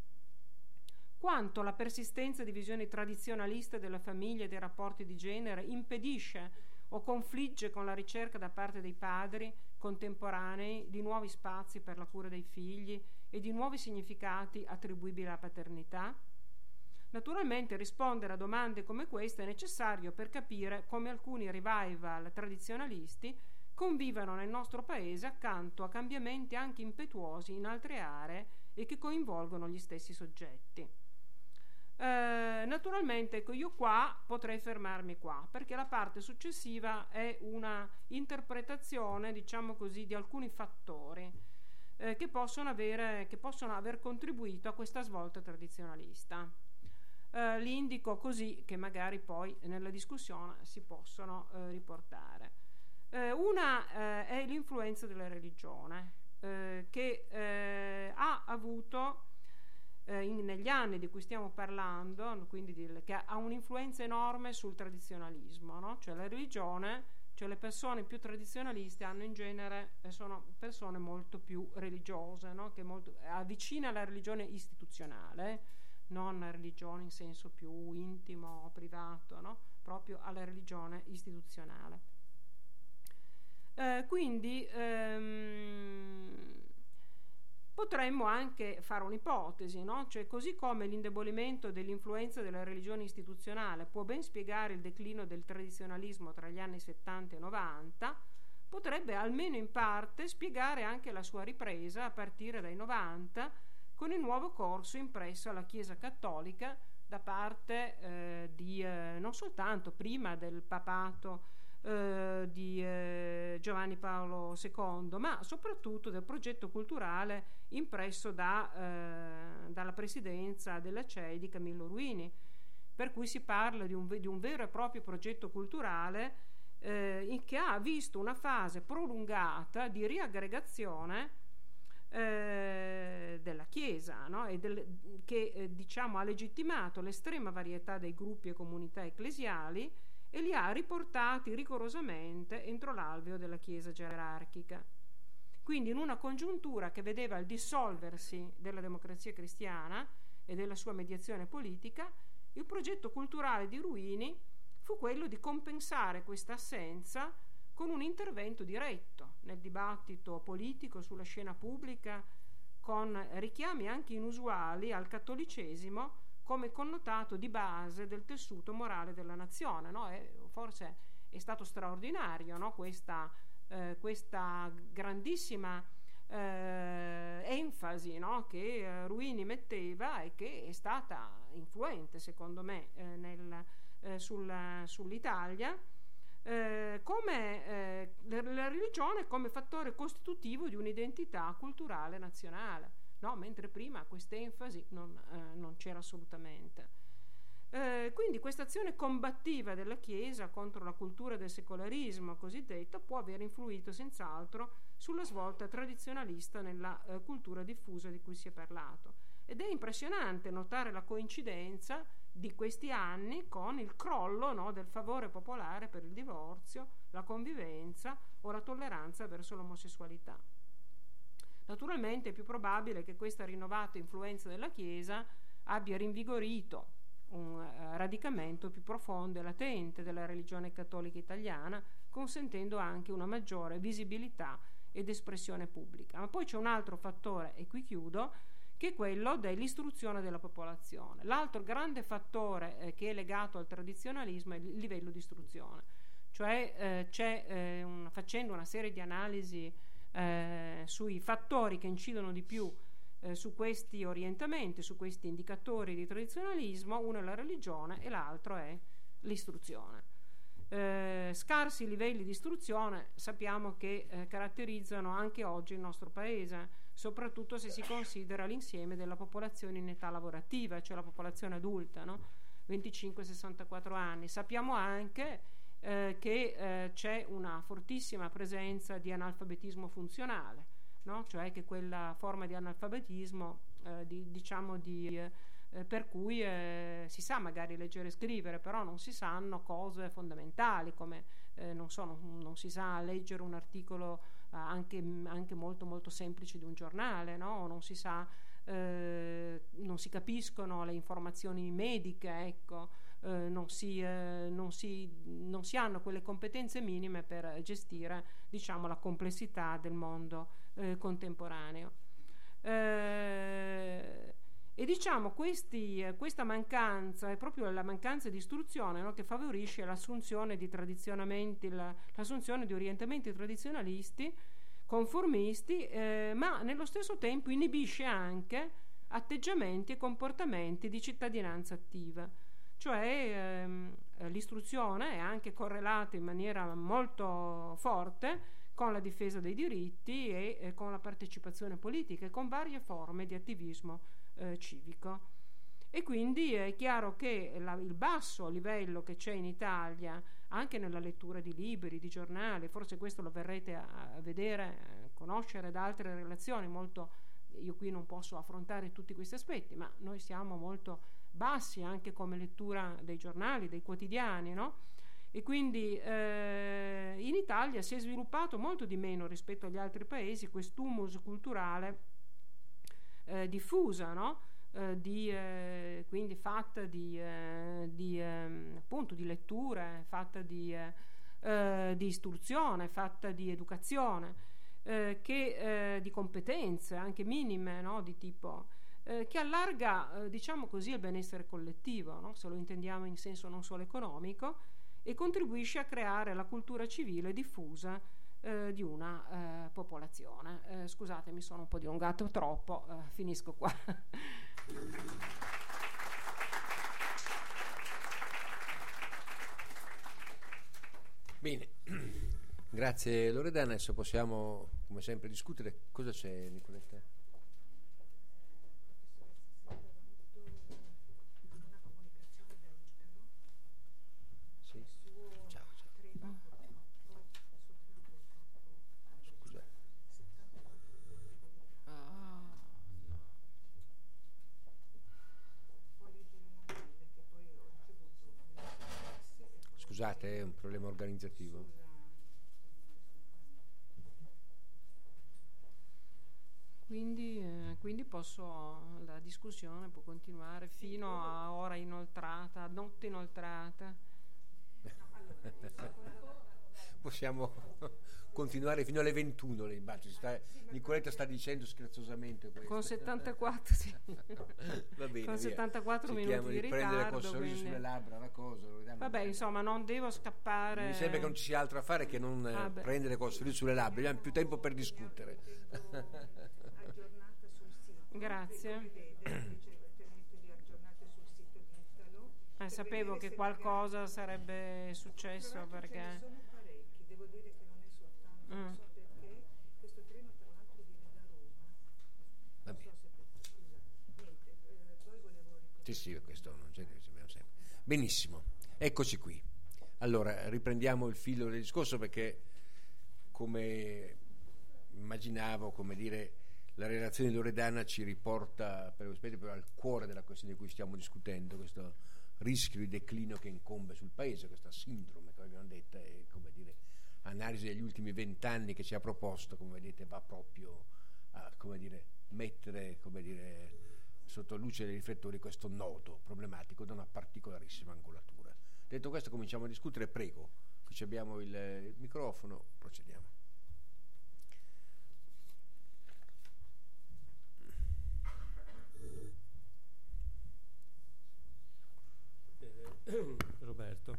quanto la persistenza di visioni tradizionaliste della famiglia e dei rapporti di genere impedisce o confligge con la ricerca da parte dei padri contemporanei di nuovi spazi per la cura dei figli e di nuovi significati attribuibili alla paternità. Naturalmente rispondere a domande come queste è necessario per capire come alcuni revival tradizionalisti convivano nel nostro paese accanto a cambiamenti anche impetuosi in altre aree e che coinvolgono gli stessi soggetti. Eh, naturalmente ecco, io qua potrei fermarmi qua, perché la parte successiva è una interpretazione, diciamo così, di alcuni fattori eh, che possono avere, che possono aver contribuito a questa svolta tradizionalista. Uh, li indico così che magari poi nella discussione si possono uh, riportare. Uh, una uh, è l'influenza della religione uh, che uh, ha avuto uh, in, negli anni di cui stiamo parlando, quindi di, che ha un'influenza enorme sul tradizionalismo, no? Cioè la religione, cioè le persone più tradizionaliste hanno in genere eh, sono persone molto più religiose, no? Che molto avvicina alla religione istituzionale, non alla religione in senso più intimo, privato, no? Proprio alla religione istituzionale. Eh, quindi ehm, potremmo anche fare un'ipotesi, no? Cioè, così come l'indebolimento dell'influenza della religione istituzionale può ben spiegare il declino del tradizionalismo tra gli anni settanta e novanta, potrebbe almeno in parte spiegare anche la sua ripresa a partire dai novanta con il nuovo corso impresso alla Chiesa Cattolica da parte eh, di eh, non soltanto prima del papato eh, di eh, Giovanni Paolo secondo, ma soprattutto del progetto culturale impresso da, eh, dalla presidenza della C E I di Camillo Ruini, per cui si parla di un, di un vero e proprio progetto culturale eh, in che ha visto una fase prolungata di riaggregazione Eh, della Chiesa, no? E del, che eh, diciamo ha legittimato l'estrema varietà dei gruppi e comunità ecclesiali e li ha riportati rigorosamente entro l'alveo della Chiesa gerarchica. Quindi in una congiuntura che vedeva il dissolversi della democrazia cristiana e della sua mediazione politica, il progetto culturale di Ruini fu quello di compensare questa assenza con un intervento diretto nel dibattito politico sulla scena pubblica, con richiami anche inusuali al cattolicesimo come connotato di base del tessuto morale della nazione, no? E forse è stato straordinario, no? questa, eh, questa grandissima eh, enfasi, no? che eh, Ruini metteva e che è stata influente secondo me eh, nel, eh, sul, sull'Italia. Eh, come eh, la religione come fattore costitutivo di un'identità culturale nazionale, no? Mentre prima quest'enfasi non, eh, non c'era assolutamente. Eh, quindi questa azione combattiva della Chiesa contro la cultura del secolarismo cosiddetto può aver influito senz'altro sulla svolta tradizionalista nella eh, cultura diffusa di cui si è parlato. Ed è impressionante notare la coincidenza di questi anni con il crollo, no, del favore popolare per il divorzio, la convivenza o la tolleranza verso l'omosessualità. Naturalmente è più probabile che questa rinnovata influenza della Chiesa abbia rinvigorito un uh, radicamento più profondo e latente della religione cattolica italiana, consentendo anche una maggiore visibilità ed espressione pubblica. Ma poi c'è un altro fattore, e qui chiudo, che è quello dell'istruzione della popolazione. L'altro grande fattore eh, che è legato al tradizionalismo è il livello di istruzione, cioè eh, c'è eh, un, facendo una serie di analisi eh, sui fattori che incidono di più eh, su questi orientamenti, su questi indicatori di tradizionalismo, uno è la religione e l'altro è l'istruzione. Eh, scarsi livelli di istruzione sappiamo che eh, caratterizzano anche oggi il nostro paese, soprattutto se si considera l'insieme della popolazione in età lavorativa, cioè la popolazione adulta, no? venticinque sessantaquattro anni. Sappiamo anche eh, che eh, c'è una fortissima presenza di analfabetismo funzionale, no? Cioè che quella forma di analfabetismo eh, di, diciamo di eh, per cui eh, si sa magari leggere e scrivere, però non si sanno cose fondamentali come eh, non so, non, non si sa leggere un articolo eh, anche, anche molto molto semplice di un giornale, no? O non si sa, eh, non si capiscono le informazioni mediche, ecco, eh, non, si, eh, non, si, non si hanno quelle competenze minime per gestire, diciamo, la complessità del mondo eh, contemporaneo. Eh, E diciamo questi, eh, questa mancanza è proprio la mancanza di istruzione, no, che favorisce l'assunzione di tradizionamenti, la, l'assunzione di orientamenti tradizionalisti, conformisti, eh, ma nello stesso tempo inibisce anche atteggiamenti e comportamenti di cittadinanza attiva. Cioè ehm, l'istruzione è anche correlata in maniera molto forte con la difesa dei diritti e eh, con la partecipazione politica e con varie forme di attivismo Eh, civico. E quindi è chiaro che la, il basso livello che c'è in Italia anche nella lettura di libri, di giornali, forse questo lo verrete a, a vedere, a conoscere da altre relazioni molto, io qui non posso affrontare tutti questi aspetti, ma noi siamo molto bassi anche come lettura dei giornali, dei quotidiani, no? E quindi eh, in Italia si è sviluppato molto di meno rispetto agli altri paesi quest'humus culturale Eh, diffusa, no? Eh, di, eh, quindi fatta di, eh, di eh, appunto di letture, fatta di, eh, eh, di istruzione, fatta di educazione, eh, che, eh, di competenze anche minime, no? Di tipo eh, che allarga, eh, diciamo così, il benessere collettivo, no? Se lo intendiamo in senso non solo economico, e contribuisce a creare la cultura civile diffusa Eh, di una eh, popolazione. Eh, scusate, mi sono un po' dilungato troppo, eh, finisco qua. Bene, grazie Loredana. Adesso possiamo, come sempre, discutere. Cosa c'è, Nicoletta? Sì. Ciao, ciao. Scusate, è un problema organizzativo. Quindi, eh, quindi posso, la discussione può continuare fino a ora inoltrata, notte inoltrata. Possiamo continuare fino alle ventuno, lei baci. Sta, Nicoletta sta dicendo scherzosamente questo. Con settantaquattro, sì. Va bene, con via. settantaquattro minuti di, di prendere ritardo. col sorriso Quindi... sulle labbra la cosa. Vabbè, insomma, non devo scappare. Mi sembra che non ci sia altro a fare che non eh, prendere col sorriso sulle labbra. Abbiamo più tempo per discutere. Grazie. Eh, sapevo che qualcosa sarebbe successo perché sono parecchi, devo dire che non è soltanto, non so perché, questo treno tra l'altro viene da Roma. Non so se per, scusa, niente, eh, poi volevo ricordare. Sì, sì, questo non c'è, sappiamo sempre. Benissimo, eccoci qui. Allora, riprendiamo il filo del discorso perché, come immaginavo, come dire, la relazione di Loredana ci riporta per, per al cuore della questione di cui stiamo discutendo, questo rischio di declino che incombe sul paese, questa sindrome che abbiamo detto, è, come dire, analisi degli ultimi vent'anni che ci ha proposto, come vedete, va proprio a, come dire, mettere, come dire, sotto luce dei riflettori questo nodo problematico da una particolarissima angolatura. Detto questo, cominciamo a discutere, prego. Qui abbiamo il, il microfono, procediamo. Roberto,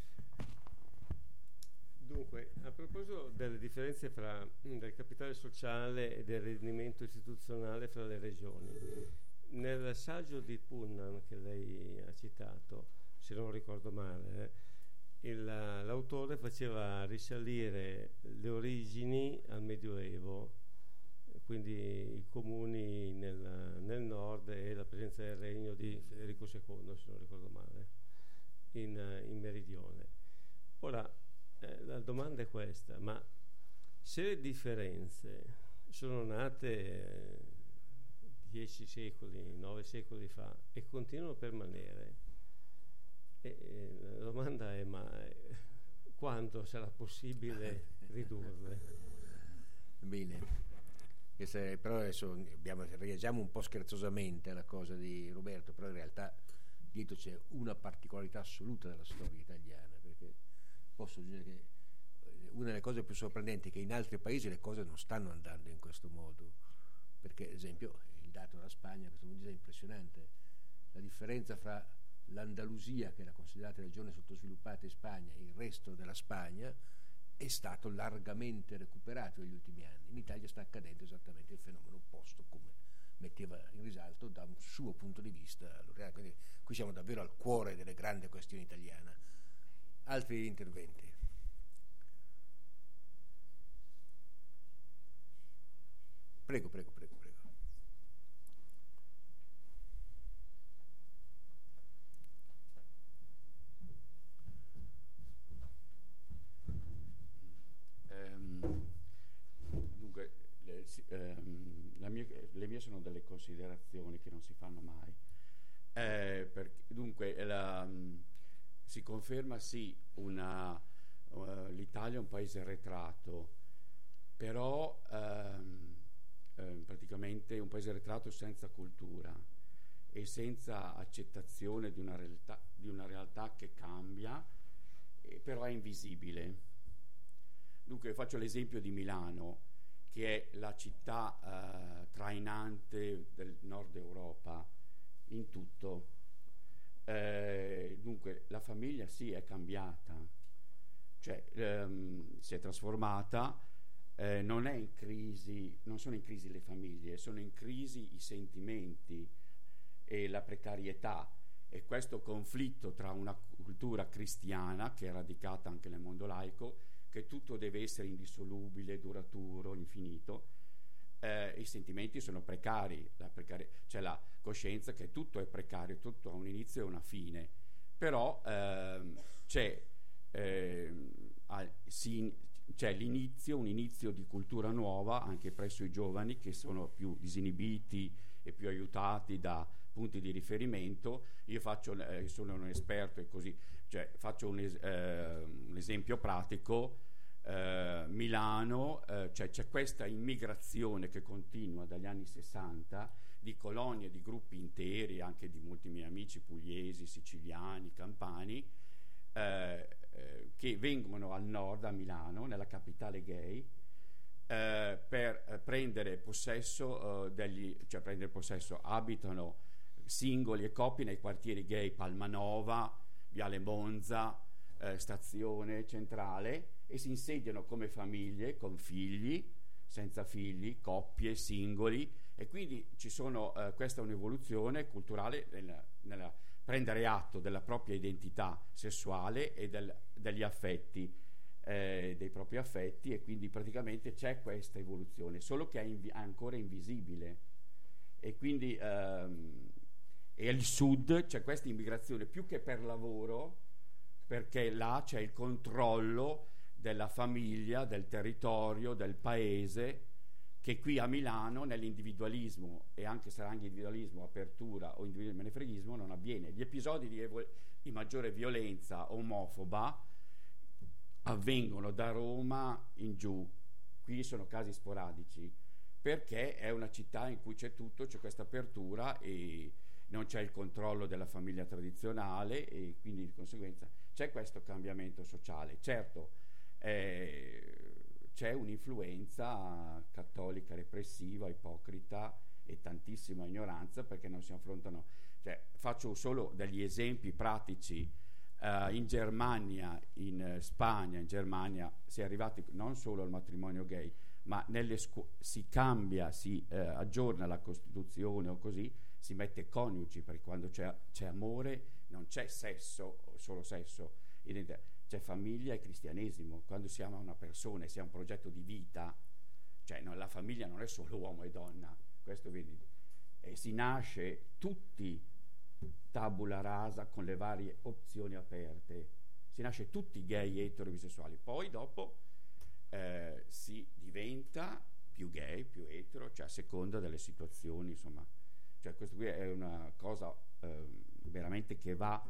dunque, a proposito delle differenze fra del capitale sociale e del rendimento istituzionale fra le regioni, nel saggio di Putnam che lei ha citato, se non ricordo male, eh, il, l'autore faceva risalire le origini al Medioevo, quindi i comuni nel, nel nord e la presenza del regno di Federico secondo, se non ricordo male, in, in meridione. Ora, eh, la domanda è questa: ma se le differenze sono nate eh, dieci secoli, nove secoli fa e continuano a permanere, e, e la domanda è: ma eh, quando sarà possibile ridurle? Bene. È, però adesso abbiamo, reagiamo un po' scherzosamente alla cosa di Roberto, però in realtà dietro c'è una particolarità assoluta della storia italiana, perché posso aggiungere che una delle cose più sorprendenti è che in altri paesi le cose non stanno andando in questo modo, perché ad esempio il dato della Spagna questo punto di vista è impressionante, la differenza fra l'Andalusia, che era considerata regione sottosviluppata in Spagna, e il resto della Spagna è stato largamente recuperato negli ultimi anni. In Italia sta accadendo esattamente il fenomeno opposto, come metteva in risalto da un suo punto di vista. Quindi qui siamo davvero al cuore delle grandi questioni italiane. Altri interventi? Prego, prego, prego, prego. Um, dunque, le, um, la mia, le mie sono delle considerazioni che non si fanno mai. Eh, per, dunque, la, um, si conferma sì una, uh, l'Italia è un paese arretrato, però um, um, praticamente un paese arretrato senza cultura e senza accettazione di una realtà, di una realtà che cambia, eh, però è invisibile. Dunque faccio l'esempio di Milano, che è la città eh, trainante del nord Europa in tutto. Eh, dunque la famiglia sì è cambiata, cioè ehm, si è trasformata, eh, non è in crisi, non sono in crisi le famiglie, sono in crisi i sentimenti e la precarietà, e questo conflitto tra una cultura cristiana che è radicata anche nel mondo laico, che tutto deve essere indissolubile, duraturo, infinito. Eh, I sentimenti sono precari, la precari- c'è la coscienza che tutto è precario, tutto ha un inizio e una fine, però ehm, c'è, ehm, ah, si, c'è l'inizio, un inizio di cultura nuova anche presso i giovani, che sono più disinibiti e più aiutati da punti di riferimento. Io faccio, eh, sono un esperto e così, cioè faccio un, es- eh, un esempio pratico. Uh, Milano, uh, cioè c'è questa immigrazione che continua dagli anni sessanta di colonie, di gruppi interi, anche di molti miei amici pugliesi, siciliani, campani, uh, uh, che vengono al nord, a Milano, nella capitale gay, uh, per uh, prendere possesso uh, degli, cioè prendere possesso, abitano singoli e coppie nei quartieri gay Palmanova, Viale Monza, uh, Stazione Centrale, e si insediano come famiglie, con figli, senza figli, coppie, singoli, e quindi ci sono, eh, questa è un'evoluzione culturale nella, nella prendere atto della propria identità sessuale e del, degli affetti, eh, dei propri affetti, e quindi praticamente c'è questa evoluzione, solo che è, invi- è ancora invisibile, e quindi ehm, e al sud c'è questa immigrazione più che per lavoro, perché là c'è il controllo della famiglia, del territorio, del paese, che qui a Milano nell'individualismo, e anche sarà anche individualismo, apertura o individualismo menefreghismo, non avviene. Gli episodi di, evo- di maggiore violenza omofoba avvengono da Roma in giù. Qui sono casi sporadici, perché è una città in cui c'è tutto, c'è questa apertura e non c'è il controllo della famiglia tradizionale, e quindi di conseguenza c'è questo cambiamento sociale. Certo, eh, c'è un'influenza cattolica repressiva, ipocrita e tantissima ignoranza, perché non si affrontano. Cioè, faccio solo degli esempi pratici. Uh, in Germania, in uh, Spagna, in Germania si è arrivati non solo al matrimonio gay, ma nelle scu- si cambia, si uh, aggiorna la Costituzione o così, si mette coniugi, perché quando c'è, c'è amore non c'è sesso, solo sesso, c'è famiglia e cristianesimo. Quando si ama una persona e si ha un progetto di vita, cioè no, la famiglia non è solo uomo e donna, questo vedi, e si nasce tutti tabula rasa con le varie opzioni aperte, si nasce tutti gay, etero, bisessuali, poi dopo eh, si diventa più gay, più etero, cioè a seconda delle situazioni, insomma, cioè questo qui è una cosa eh, veramente che va.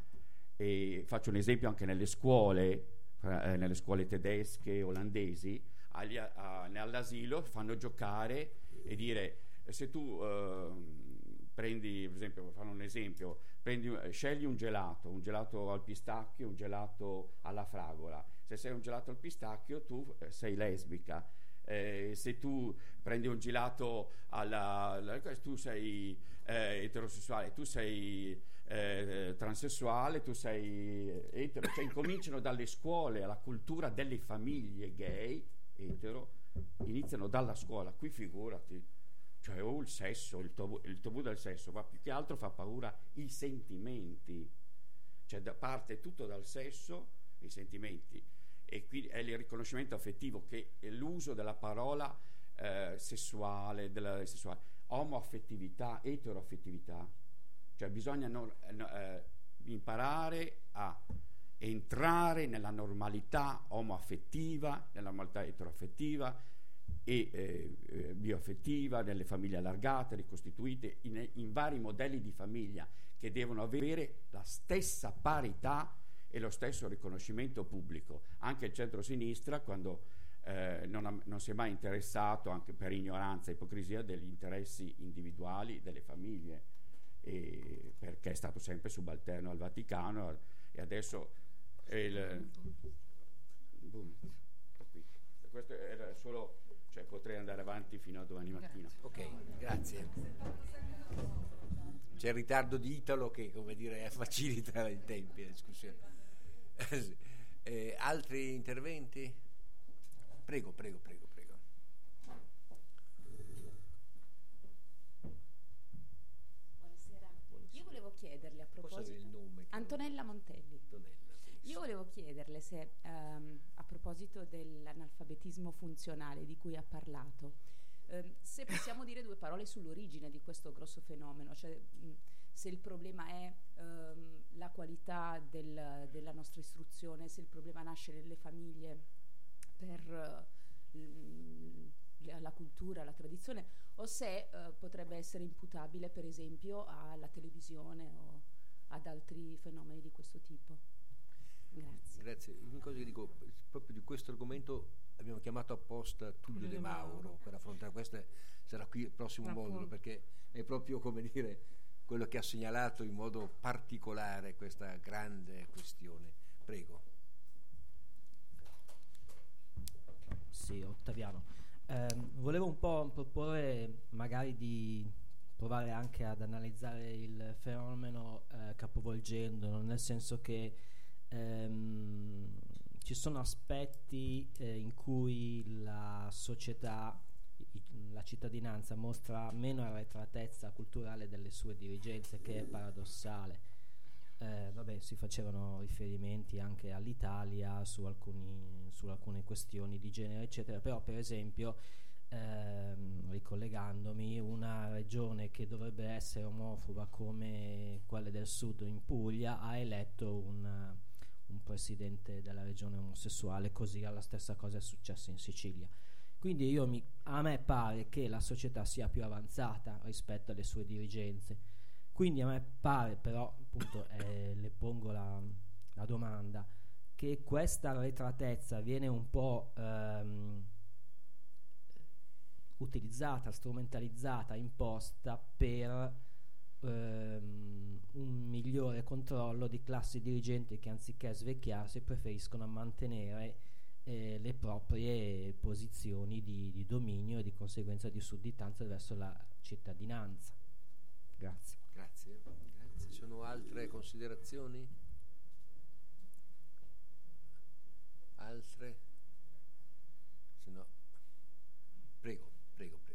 E faccio un esempio anche nelle scuole, eh, nelle scuole tedesche, olandesi, agli, a, all'asilo fanno giocare e dire, se tu eh, prendi, per esempio, fanno un esempio, prendi, scegli un gelato, un gelato al pistacchio, un gelato alla fragola. Se sei un gelato al pistacchio tu sei lesbica, eh, se tu prendi un gelato alla, alla tu sei eh, eterosessuale, tu sei eh, transessuale, tu sei etero. Cioè incominciano dalle scuole, alla cultura delle famiglie gay, etero, iniziano dalla scuola. Qui figurati, cioè o il sesso, il tabù, il tabù del sesso, ma più che altro fa paura i sentimenti, cioè da parte tutto dal sesso, i sentimenti, e qui è il riconoscimento affettivo, che è l'uso della parola eh, sessuale, della sessuale, omoaffettività, eteroaffettività, cioè bisogna non, eh, imparare a entrare nella normalità omoaffettiva, nella normalità eteroaffettiva e eh, bioaffettiva, nelle famiglie allargate, ricostituite, in, in vari modelli di famiglia che devono avere la stessa parità e lo stesso riconoscimento pubblico. Anche il centro-sinistra, quando eh, non, ha, non si è mai interessato, anche per ignoranza e ipocrisia, degli interessi individuali delle famiglie, e perché è stato sempre subalterno al Vaticano, e adesso è il, boom, questo era solo, cioè potrei andare avanti fino a domani mattina. Ok, grazie. C'è il ritardo di Italo che, come dire, facilita i tempi, la discussione. eh, altri interventi? Prego, prego, prego, prego. Buonasera. Buonasera. Io volevo chiederle a proposito il nome Antonella Montelli. Antonella, sì. Io volevo chiederle se um, a proposito dell'analfabetismo funzionale di cui ha parlato, um, se possiamo dire due parole sull'origine di questo grosso fenomeno, cioè mh, se il problema è um, la qualità del, della nostra istruzione, se il problema nasce nelle famiglie per uh, l- la cultura, la tradizione, o se uh, potrebbe essere imputabile per esempio alla televisione o ad altri fenomeni di questo tipo. Grazie. Grazie. L'unica cosa che dico, proprio di questo argomento abbiamo chiamato apposta Tullio De Mauro per affrontare questo, sarà qui il prossimo Appunto. modulo, perché è proprio, come dire, quello che ha segnalato in modo particolare questa grande questione. Prego. Sì, Ottaviano. Eh, volevo un po' proporre magari di provare anche ad analizzare il fenomeno eh, capovolgendolo, nel senso che ehm, ci sono aspetti eh, in cui la società, la cittadinanza mostra meno arretratezza culturale delle sue dirigenze, che è paradossale. Eh, vabbè, si facevano riferimenti anche all'Italia su, alcuni, su alcune questioni di genere, eccetera, però per esempio, ehm, ricollegandomi, una regione che dovrebbe essere omofoba come quelle del sud in Puglia ha eletto un, un presidente della regione omosessuale, così la stessa cosa è successa in Sicilia. Quindi io mi, a me pare che la società sia più avanzata rispetto alle sue dirigenze, Quindi a me pare, però appunto eh, le pongo la, la domanda, che questa arretratezza viene un po' ehm, utilizzata, strumentalizzata, imposta per ehm, un migliore controllo di classi dirigenti che anziché svecchiarsi preferiscono mantenere eh, le proprie posizioni di, di dominio e di conseguenza di sudditanza verso la cittadinanza. Grazie. Grazie. Grazie. Ci sono altre considerazioni? Altre? Se no, prego, prego, prego.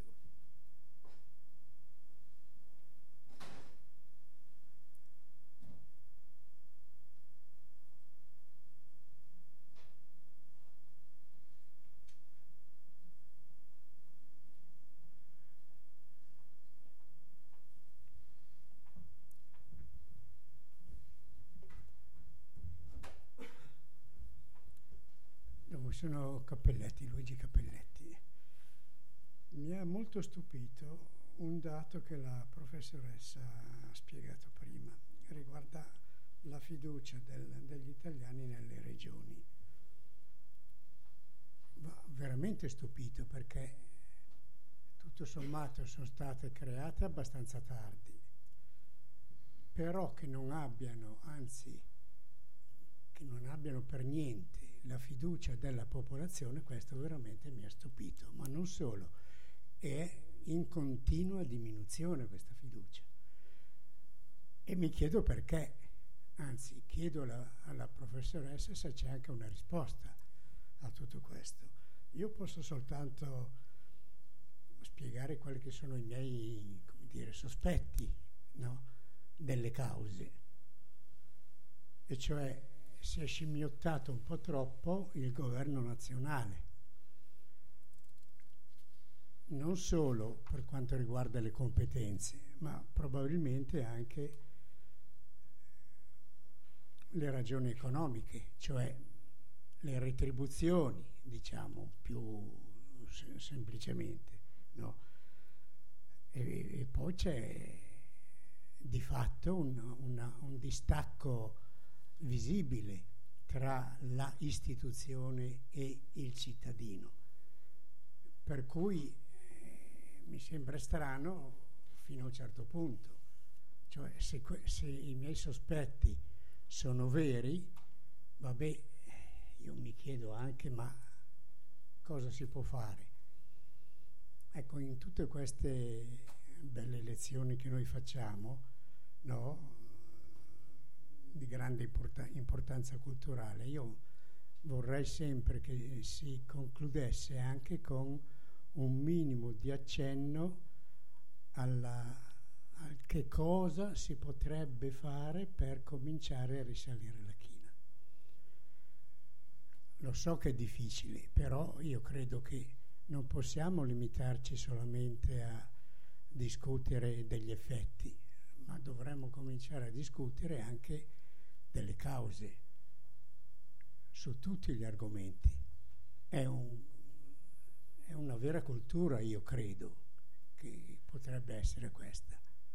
Sono Cappelletti, Luigi Cappelletti. Mi ha molto stupito un dato che la professoressa ha spiegato prima, riguarda la fiducia del, degli italiani nelle regioni. Ma veramente stupito, perché tutto sommato sono state create abbastanza tardi, però che non abbiano, anzi che non abbiano per niente la fiducia della popolazione, questo veramente mi ha stupito. Ma non solo, è in continua diminuzione questa fiducia, e mi chiedo perché, anzi chiedo alla, alla professoressa se c'è anche una risposta a tutto questo. Io posso soltanto spiegare quelli che sono i miei, come dire, sospetti, no, delle cause, e cioè si è scimmiottato un po' troppo il governo nazionale, non solo per quanto riguarda le competenze, ma probabilmente anche le ragioni economiche, cioè le retribuzioni, diciamo più se- semplicemente, no? E, e poi c'è di fatto un, una, un distacco visibile tra la istituzione e il cittadino, per cui eh, mi sembra strano fino a un certo punto, cioè se, que- se i miei sospetti sono veri, vabbè, io mi chiedo anche ma cosa si può fare? Ecco, in tutte queste belle lezioni che noi facciamo, no, di grande import- importanza culturale, io vorrei sempre che si concludesse anche con un minimo di accenno alla, a che cosa si potrebbe fare per cominciare a risalire la china. Lo so che è difficile, però io credo che non possiamo limitarci solamente a discutere degli effetti, ma dovremmo cominciare a discutere anche delle cause su tutti gli argomenti. È, un, è una vera cultura, io credo, che potrebbe essere questa.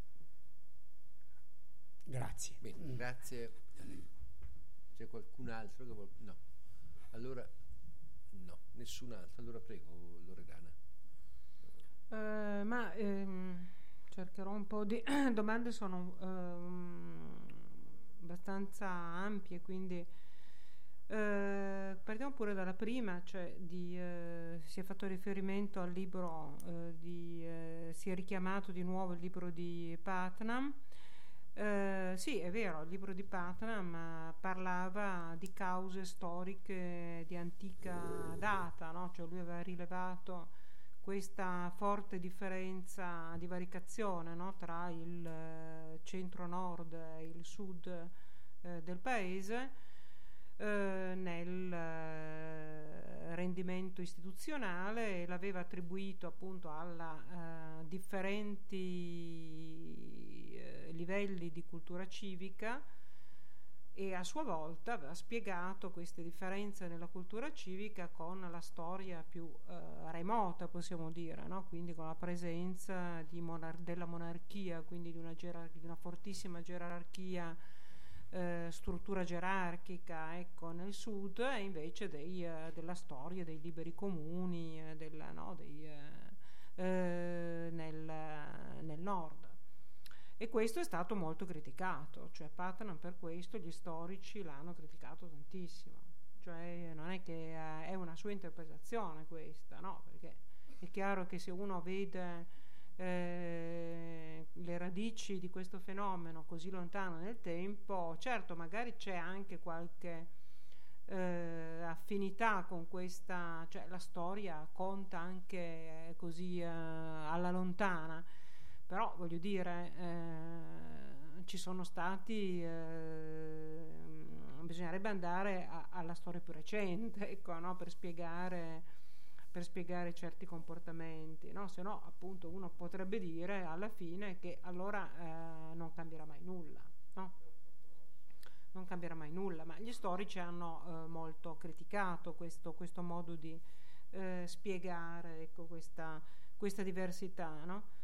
Grazie. Bene, grazie. C'è qualcun altro che vuole? No. Allora, no, nessun altro. Allora prego, Loredana. Uh, ma ehm, cercherò un po' di domande, sono ehm, abbastanza ampie, quindi eh, partiamo pure dalla prima, cioè di, eh, si è fatto riferimento al libro eh, di, eh, si è richiamato di nuovo il libro di Putnam. Eh, sì, è vero, il libro di Putnam parlava di cause storiche di antica data, no? Cioè lui aveva rilevato questa forte differenza, divaricazione, no? Tra il eh, centro-nord e il sud eh, del paese eh, nel eh, rendimento istituzionale, e l'aveva attribuito appunto alla eh, differenti eh, livelli di cultura civica e a sua volta aveva spiegato queste differenze nella cultura civica con la storia più eh, remota, possiamo dire, no? Quindi con la presenza di monar- della monarchia, quindi di una, gerar- di una fortissima gerarchia, eh, struttura gerarchica, ecco, nel sud, e invece dei, eh, della storia dei liberi comuni, eh, della, no, dei, eh, eh, nel, nel nord. E questo è stato molto criticato, cioè Putnam per questo gli storici l'hanno criticato tantissimo, cioè non è che eh, è una sua interpretazione questa, no? Perché è chiaro che se uno vede eh, le radici di questo fenomeno così lontano nel tempo, certo magari c'è anche qualche eh, affinità con questa, cioè la storia conta anche eh, così eh, alla lontana. Però voglio dire, eh, ci sono stati, eh, bisognerebbe andare a, alla storia più recente, ecco, no? per, spiegare, per spiegare certi comportamenti, no? Se no appunto uno potrebbe dire alla fine che allora eh, non cambierà mai nulla, no? Non cambierà mai nulla, ma gli storici hanno eh, molto criticato questo, questo modo di eh, spiegare, ecco, questa, questa diversità, no?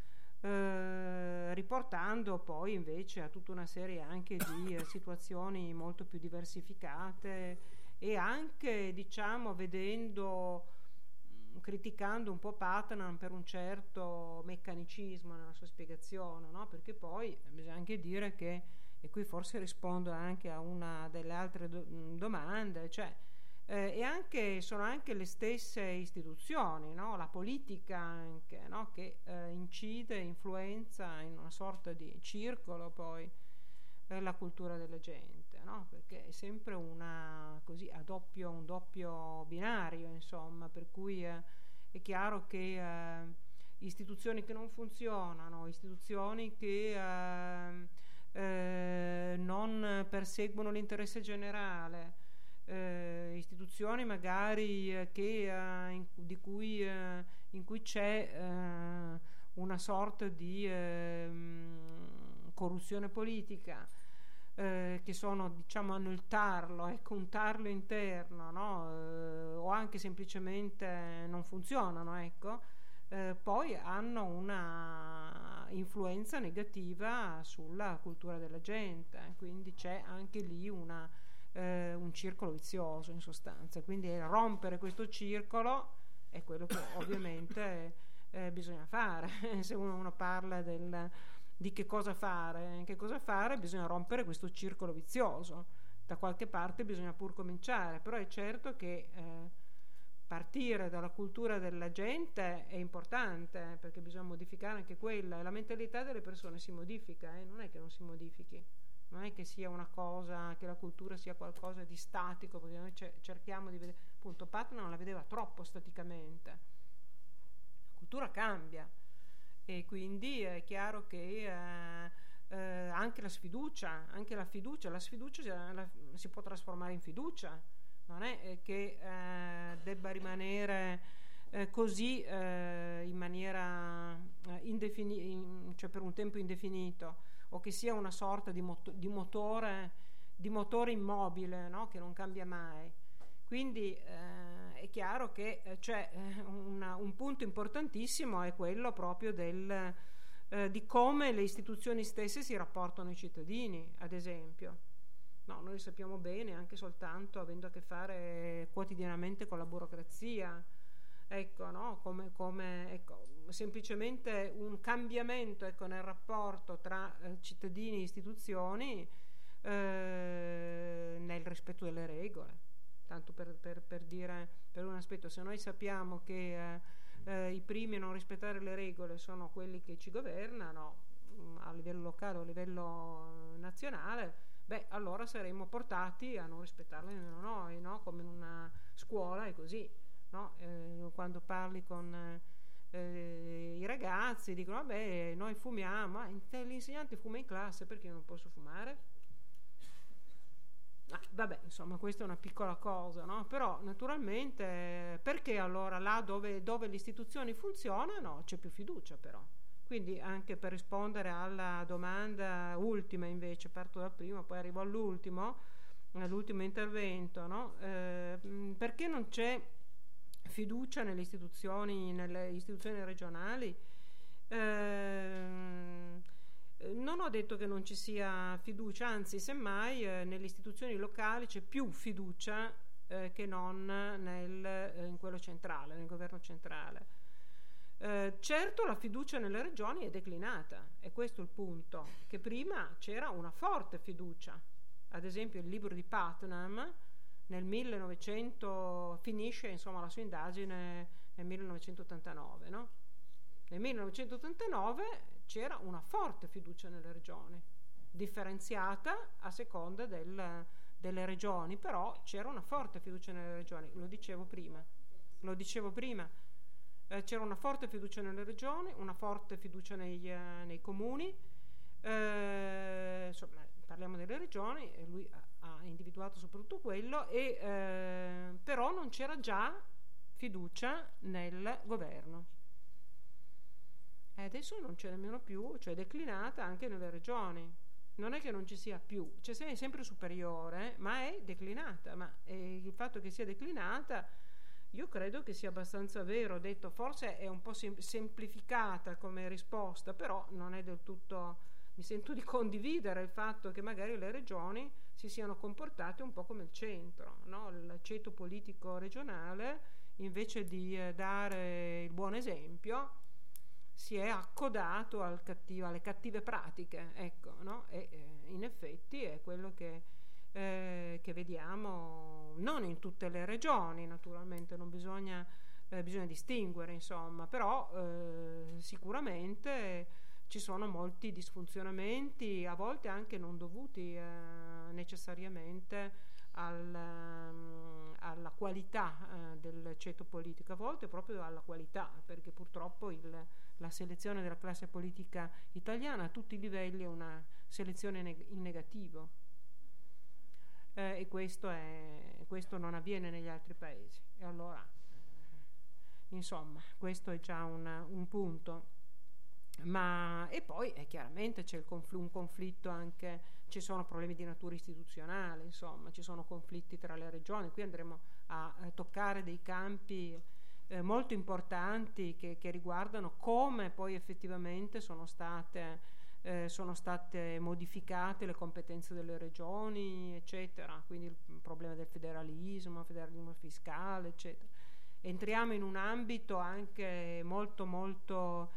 Eh, riportando poi invece a tutta una serie anche di eh, situazioni molto più diversificate e anche, diciamo, vedendo, mh, criticando un po' Putnam per un certo meccanicismo nella sua spiegazione, no? Perché poi bisogna anche dire che, e qui forse rispondo anche a una delle altre do- domande, cioè Eh, e anche sono anche le stesse istituzioni, no? La politica anche, no? Che eh, incide, influenza in una sorta di circolo poi eh, la cultura della gente, no? Perché è sempre una così a doppio, un doppio binario, insomma, per cui eh, è chiaro che eh, istituzioni che non funzionano, istituzioni che eh, eh, non perseguono l'interesse generale, Eh, istituzioni magari eh, che, eh, in, di cui, eh, in cui c'è eh, una sorta di eh, corruzione politica, eh, che sono, diciamo, hanno il tarlo, ecco, un tarlo interno, no? Eh, o anche semplicemente non funzionano, ecco, eh, poi hanno una influenza negativa sulla cultura della gente, quindi c'è anche lì una Eh, un circolo vizioso in sostanza, quindi rompere questo circolo è quello che ovviamente eh, bisogna fare. Se uno, uno parla del, di che cosa fare, che cosa fare, bisogna rompere questo circolo vizioso, da qualche parte bisogna pur cominciare, però è certo che eh, partire dalla cultura della gente è importante, perché bisogna modificare anche quella, la mentalità delle persone si modifica, eh, non è che non si modifichi. Non è che sia una cosa, che la cultura sia qualcosa di statico, perché noi cerchiamo di vedere, appunto Putnam non la vedeva troppo staticamente, la cultura cambia e quindi è chiaro che eh, eh, anche la sfiducia, anche la fiducia, la sfiducia la, si può trasformare in fiducia, non è che eh, debba rimanere eh, così eh, in maniera eh, indefinita, in, cioè per un tempo indefinito, o che sia una sorta di, mot- di motore di motore immobile, no? Che non cambia mai. Quindi eh, è chiaro che eh, c'è eh, una, un punto importantissimo è quello proprio del, eh, di come le istituzioni stesse si rapportano ai cittadini, ad esempio. No, noi sappiamo bene, anche soltanto avendo a che fare quotidianamente con la burocrazia, ecco, no? Come, come ecco, semplicemente un cambiamento, ecco, nel rapporto tra eh, cittadini e istituzioni eh, nel rispetto delle regole. Tanto per, per, per dire, per un aspetto, se noi sappiamo che eh, eh, i primi a non rispettare le regole sono quelli che ci governano mh, a livello locale o a livello nazionale, beh, allora saremmo portati a non rispettarle nemmeno noi, no? Come in una scuola è così, no? Eh, quando parli con eh, i ragazzi dicono vabbè, noi fumiamo, ah, l'insegnante fuma in classe, perché io non posso fumare? Ah, vabbè, insomma, questa è una piccola cosa, no? Però naturalmente, perché allora là dove, dove le istituzioni funzionano c'è più fiducia, però. Quindi anche per rispondere alla domanda ultima, invece, parto dal primo, poi arrivo all'ultimo, nell'ultimo intervento, no? Eh, perché non c'è fiducia nelle istituzioni, nelle istituzioni regionali? Eh, non ho detto che non ci sia fiducia, anzi semmai eh, nelle istituzioni locali c'è più fiducia eh, che non nel, eh, in quello centrale, nel governo centrale. Eh, certo la fiducia nelle regioni è declinata, e questo è il punto, che prima c'era una forte fiducia. Ad esempio il libro di Putnam nel millenovecento finisce insomma la sua indagine nel millenovecentottantanove, no? Nel millenovecentottantanove c'era una forte fiducia nelle regioni, differenziata a seconda del, delle regioni, però c'era una forte fiducia nelle regioni, lo dicevo prima, lo dicevo prima. Eh, c'era una forte fiducia nelle regioni, una forte fiducia nei, eh, nei comuni, eh, insomma, parliamo delle regioni, e lui ha, ha individuato soprattutto quello, e, eh, però non c'era già fiducia nel governo. E adesso non c'è nemmeno più, cioè è declinata anche nelle regioni. Non è che non ci sia più, c'è sempre superiore, ma è declinata. Ma eh, il fatto che sia declinata, io credo che sia abbastanza vero. Ho detto, forse è un po' sem- semplificata come risposta, però non è del tutto. Mi sento di condividere il fatto che magari le regioni si siano comportate un po' come il centro, no? Il ceto politico regionale, invece di eh, dare il buon esempio, si è accodato al cattivo, alle cattive pratiche, ecco, no? E eh, in effetti è quello che, eh, che vediamo non in tutte le regioni, naturalmente non bisogna, eh, bisogna distinguere, insomma, però eh, sicuramente ci sono molti disfunzionamenti, a volte anche non dovuti eh, necessariamente al, um, alla qualità uh, del ceto politico, a volte proprio alla qualità, perché purtroppo il, la selezione della classe politica italiana a tutti i livelli è una selezione neg- in negativo, eh, e questo, è, questo non avviene negli altri paesi, e allora insomma questo è già un, un punto. Ma e poi eh, chiaramente c'è il confl- un conflitto anche, ci sono problemi di natura istituzionale, insomma ci sono conflitti tra le regioni. Qui andremo a, a toccare dei campi eh, molto importanti che, che riguardano come poi effettivamente sono state, eh, sono state modificate le competenze delle regioni, eccetera, quindi il problema del federalismo, federalismo fiscale, eccetera. Entriamo in un ambito anche molto molto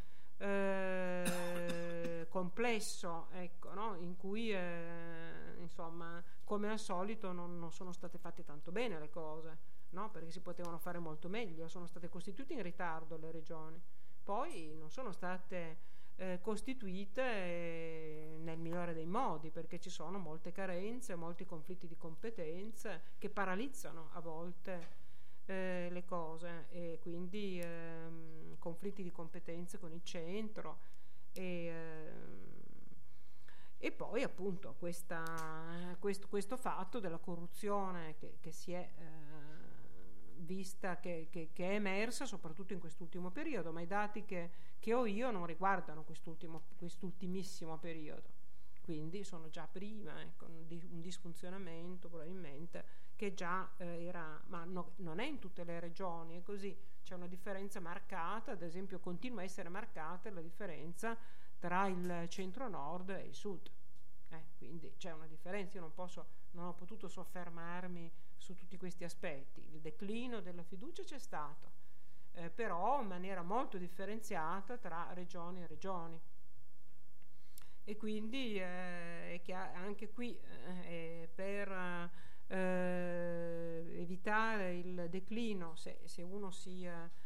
Eh, complesso, ecco, no? In cui eh, insomma, come al solito non, non sono state fatte tanto bene le cose, no? Perché si potevano fare molto meglio, sono state costituite in ritardo le regioni, poi non sono state eh, costituite eh, nel migliore dei modi, perché ci sono molte carenze, molti conflitti di competenze che paralizzano a volte Eh, le cose, e quindi ehm, conflitti di competenze con il centro, e, ehm, e poi appunto questa, questo, questo fatto della corruzione che, che si è eh, vista, che, che, che è emersa soprattutto in quest'ultimo periodo, ma i dati che, che ho io non riguardano quest'ultimo, quest'ultimissimo periodo, quindi sono già prima, ecco, un, di, un disfunzionamento probabilmente che già eh, era, ma no, non è in tutte le regioni, è così, c'è una differenza marcata, ad esempio continua a essere marcata la differenza tra il centro-nord e il sud, eh, quindi c'è una differenza. Io non posso, non ho potuto soffermarmi su tutti questi aspetti. Il declino della fiducia c'è stato, eh, però in maniera molto differenziata tra regioni e regioni, e quindi eh, è chiaro, anche qui eh, per Eh, evitare il declino, se, se uno si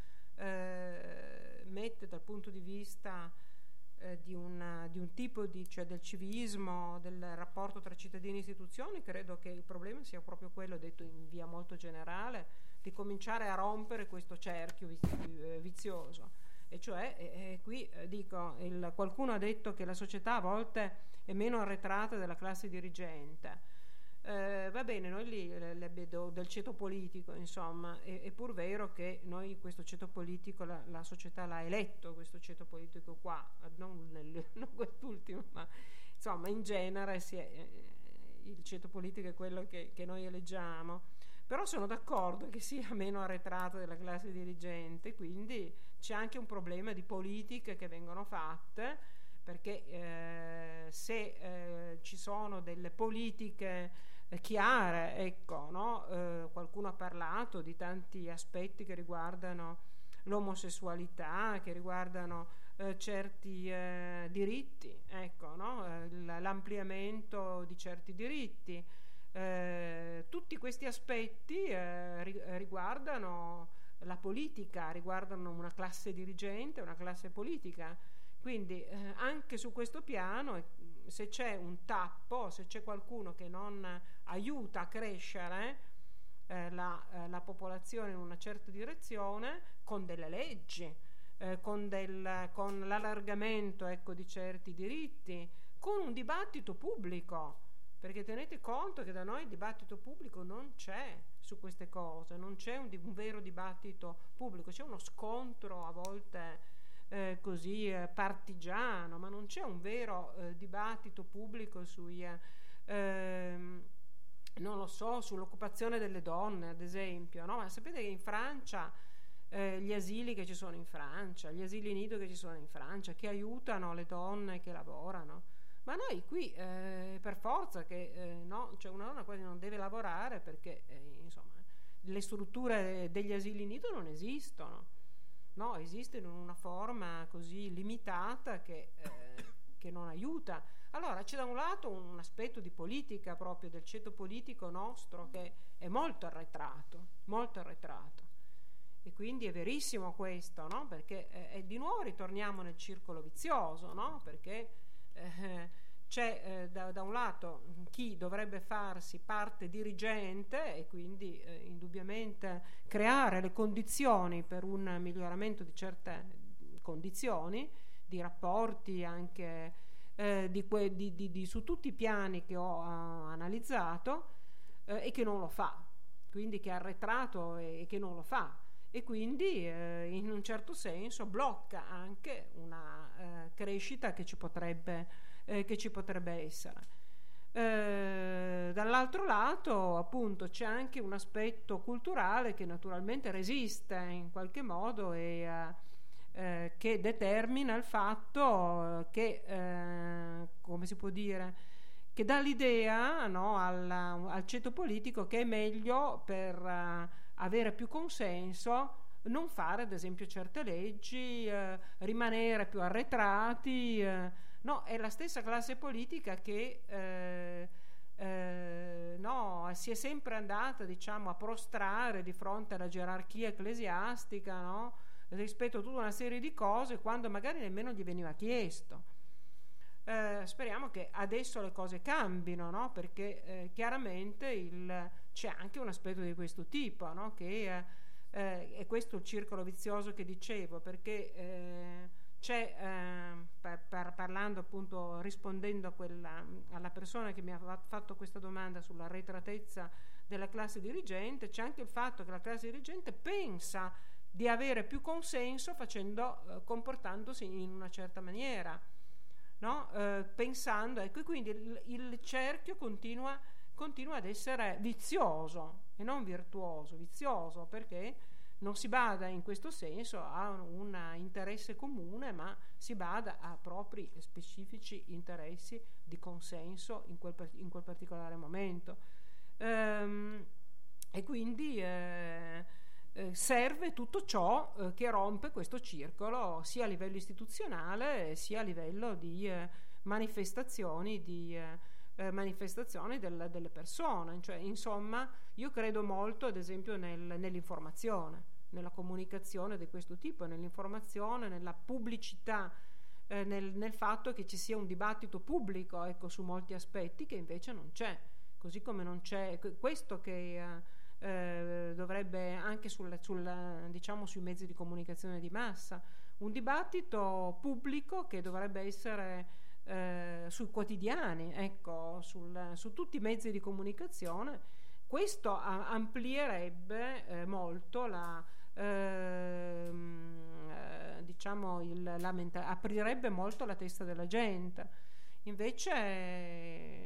eh, mette dal punto di vista eh, di, una, di un tipo di, cioè del civismo, del rapporto tra cittadini e istituzioni, credo che il problema sia proprio quello, detto in via molto generale, di cominciare a rompere questo cerchio vizioso. E cioè eh, qui eh, dico, il, qualcuno ha detto che la società a volte è meno arretrata della classe dirigente. Eh, va bene, noi lì le, le, del ceto politico, insomma, è, è pur vero che noi questo ceto politico, la, la società l'ha eletto, questo ceto politico qua, non, nel, non quest'ultimo, ma insomma in genere si è, eh, il ceto politico è quello che, che noi eleggiamo, però sono d'accordo che sia meno arretrato della classe dirigente, quindi c'è anche un problema di politiche che vengono fatte, perché eh, se eh, ci sono delle politiche eh, chiare, ecco, no? eh, qualcuno ha parlato di tanti aspetti che riguardano l'omosessualità, che riguardano eh, certi eh, diritti, ecco, no? eh, l'ampliamento di certi diritti, eh, tutti questi aspetti eh, ri- riguardano la politica, riguardano una classe dirigente, una classe politica. Quindi eh, anche su questo piano, se c'è un tappo, se c'è qualcuno che non aiuta a crescere eh, la, eh, la popolazione in una certa direzione, con delle leggi, eh, con, del, con l'allargamento, ecco, di certi diritti, con un dibattito pubblico, perché tenete conto che da noi il dibattito pubblico non c'è su queste cose, non c'è un, un vero dibattito pubblico, c'è uno scontro a volte Eh, così eh, partigiano, ma non c'è un vero eh, dibattito pubblico sui eh, ehm, non lo so, sull'occupazione delle donne, ad esempio, no? Ma sapete che in Francia eh, gli asili che ci sono in Francia, gli asili nido che ci sono in Francia, che aiutano le donne che lavorano, ma noi qui eh, per forza che eh, no, cioè una donna quasi non deve lavorare perché eh, insomma le strutture degli asili nido non esistono. No, esistono in una forma così limitata che, eh, che non aiuta. Allora c'è da un lato un aspetto di politica proprio del ceto politico nostro che è molto arretrato, molto arretrato. E quindi è verissimo questo, no? Perché eh, di nuovo ritorniamo nel circolo vizioso, no? Perché eh, c'è eh, da, da un lato chi dovrebbe farsi parte dirigente e quindi eh, indubbiamente creare le condizioni per un miglioramento di certe condizioni, di rapporti anche eh, di que- di, di, di, su tutti i piani che ho uh, analizzato eh, e che non lo fa, quindi che è arretrato e, e che non lo fa. E quindi eh, in un certo senso blocca anche una eh, crescita che ci potrebbe Eh, che ci potrebbe essere. Eh, dall'altro lato, appunto, c'è anche un aspetto culturale che naturalmente resiste in qualche modo e eh, eh, che determina il fatto che, eh, come si può dire, che dà l'idea, no, al, al ceto politico che è meglio per uh, avere più consenso non fare ad esempio certe leggi, eh, rimanere più arretrati. Eh, no, è la stessa classe politica che eh, eh, no, si è sempre andata, diciamo, a prostrare di fronte alla gerarchia ecclesiastica, no, rispetto a tutta una serie di cose quando magari nemmeno gli veniva chiesto. Eh, speriamo che adesso le cose cambino, no? Perché eh, chiaramente il, c'è anche un aspetto di questo tipo, no? Che eh, è questo il circolo vizioso che dicevo, perché eh, c'è, eh, per, per, parlando appunto, rispondendo a quella, alla persona che mi ha fatto questa domanda sulla arretratezza della classe dirigente, c'è anche il fatto che la classe dirigente pensa di avere più consenso facendo, eh, comportandosi in una certa maniera, no? Eh, pensando, ecco, quindi il, il cerchio continua, continua ad essere vizioso e non virtuoso, vizioso, perché non si bada in questo senso a un interesse comune, ma si bada a propri specifici interessi di consenso in quel, in quel particolare momento. Ehm, e quindi eh, eh, serve tutto ciò eh, che rompe questo circolo, sia a livello istituzionale sia a livello di eh, manifestazioni di eh, Eh, manifestazioni del, delle persone, cioè insomma io credo molto ad esempio nel, nell'informazione, nella comunicazione di questo tipo, nell'informazione, nella pubblicità, eh, nel, nel fatto che ci sia un dibattito pubblico, ecco, su molti aspetti che invece non c'è, così come non c'è questo che eh, eh, dovrebbe anche sul, sul, diciamo, sui mezzi di comunicazione di massa, un dibattito pubblico che dovrebbe essere Eh, sui quotidiani, ecco, sul, su tutti i mezzi di comunicazione. Questo a, amplierebbe eh, molto la eh, eh, diciamo il, la menta- aprirebbe molto la testa della gente. Invece eh,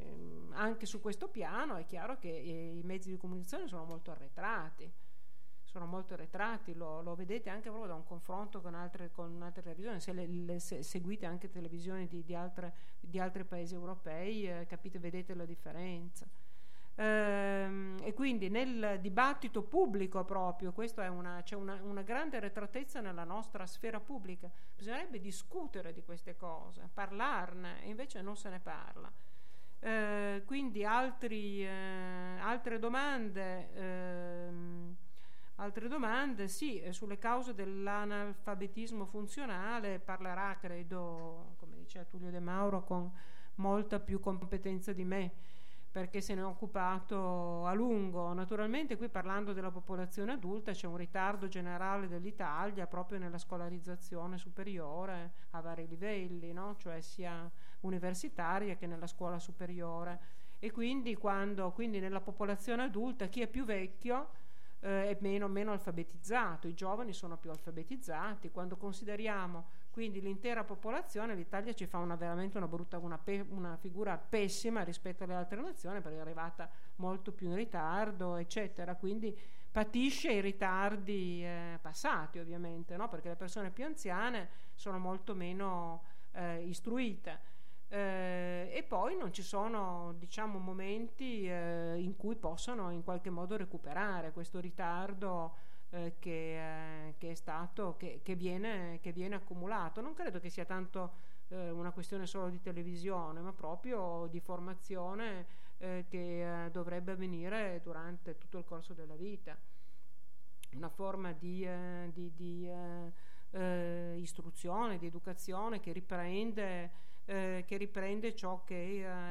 anche su questo piano è chiaro che eh, i mezzi di comunicazione sono molto arretrati, sono molto arretrati, lo, lo vedete anche proprio da un confronto con altre, con altre televisioni, se, le, le, se seguite anche televisioni di, di, altre, di altri paesi europei, eh, capite, vedete la differenza. Ehm, e quindi nel dibattito pubblico proprio, questo è una, c'è una, una grande arretratezza nella nostra sfera pubblica, bisognerebbe discutere di queste cose, parlarne, e invece non se ne parla. Eh, quindi altri, eh, altre domande... Ehm, Altre domande, sì, sulle cause dell'analfabetismo funzionale parlerà, credo, come dice Tullio De Mauro, con molta più competenza di me, perché se ne è occupato a lungo. Naturalmente qui, parlando della popolazione adulta, c'è un ritardo generale dell'Italia proprio nella scolarizzazione superiore a vari livelli, no? Cioè sia universitaria che nella scuola superiore, e quindi quando quindi nella popolazione adulta chi è più vecchio Eh, è meno, meno alfabetizzato, i giovani sono più alfabetizzati. Quando consideriamo quindi l'intera popolazione, l'Italia ci fa una, veramente una brutta, una, pe, una figura pessima rispetto alle altre nazioni, perché è arrivata molto più in ritardo, eccetera. Quindi patisce i ritardi eh, passati, ovviamente, no? Perché le persone più anziane sono molto meno eh, istruite. Eh, e poi non ci sono, diciamo, momenti eh, in cui possono in qualche modo recuperare questo ritardo eh, che, eh, che è stato che, che, viene, che viene accumulato. Non credo che sia tanto eh, una questione solo di televisione, ma proprio di formazione eh, che eh, dovrebbe avvenire durante tutto il corso della vita, una forma di, eh, di, di eh, eh, istruzione, di educazione che riprende Eh, che riprende ciò che eh,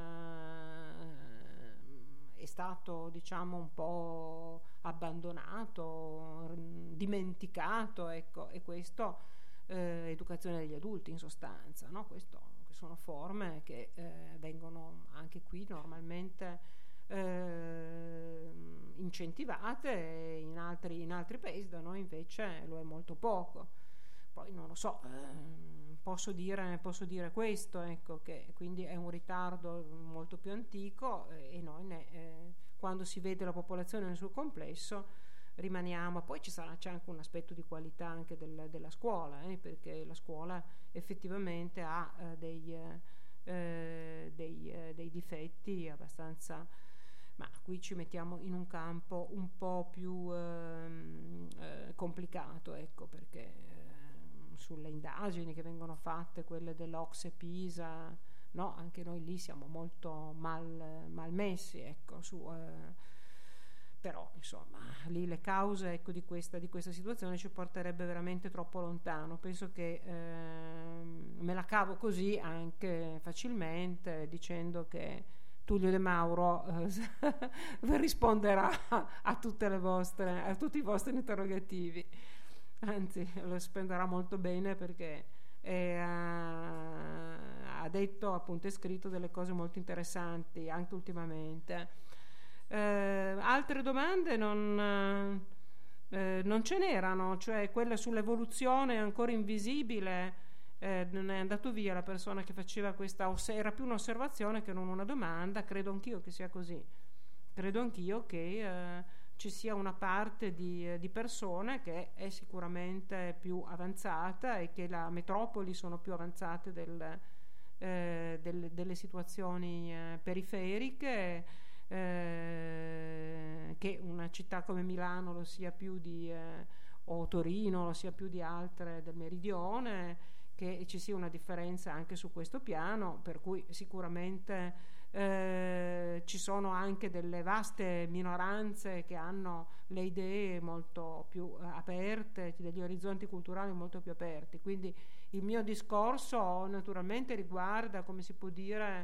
è stato, diciamo, un po' abbandonato, r- dimenticato, ecco, e questo eh, educazione degli adulti in sostanza, no? Questo, sono forme che eh, vengono anche qui normalmente eh, incentivate, e in altri, in altri paesi, da noi invece lo è molto poco. Poi non lo so, eh, Posso dire, posso dire questo, ecco, che quindi è un ritardo molto più antico eh, e noi ne, eh, quando si vede la popolazione nel suo complesso rimaniamo. Poi ci sarà, c'è anche un aspetto di qualità anche del, della scuola, eh, perché la scuola effettivamente ha eh, dei, eh, dei, eh, dei difetti abbastanza, ma qui ci mettiamo in un campo un po' più ehm, eh, complicato, ecco, perché sulle indagini che vengono fatte, quelle dell'Ocse Pisa, no, anche noi lì siamo molto mal, mal messi, ecco, su, eh, però insomma lì le cause, ecco, di questa, di questa situazione ci porterebbe veramente troppo lontano. Penso che eh, me la cavo così anche facilmente dicendo che Tullio De Mauro eh, risponderà a tutte le vostre, a tutti i vostri interrogativi. Anzi, lo spenderà molto bene, perché è, uh, ha detto, appunto, è scritto delle cose molto interessanti anche ultimamente. Uh, altre domande non, uh, non ce n'erano, cioè quella sull'evoluzione ancora invisibile, eh, non è andato via la persona che faceva questa, era più un'osservazione che non una domanda. Credo anch'io che sia così, credo anch'io che uh, ci sia una parte di, di persone che è sicuramente più avanzata e che le metropoli sono più avanzate del, eh, del, delle situazioni eh, periferiche, eh, che una città come Milano lo sia più di, eh, o Torino lo sia più di altre del meridione, che ci sia una differenza anche su questo piano, per cui sicuramente Eh, ci sono anche delle vaste minoranze che hanno le idee molto più eh, aperte, degli orizzonti culturali molto più aperti. Quindi il mio discorso naturalmente riguarda, come si può dire,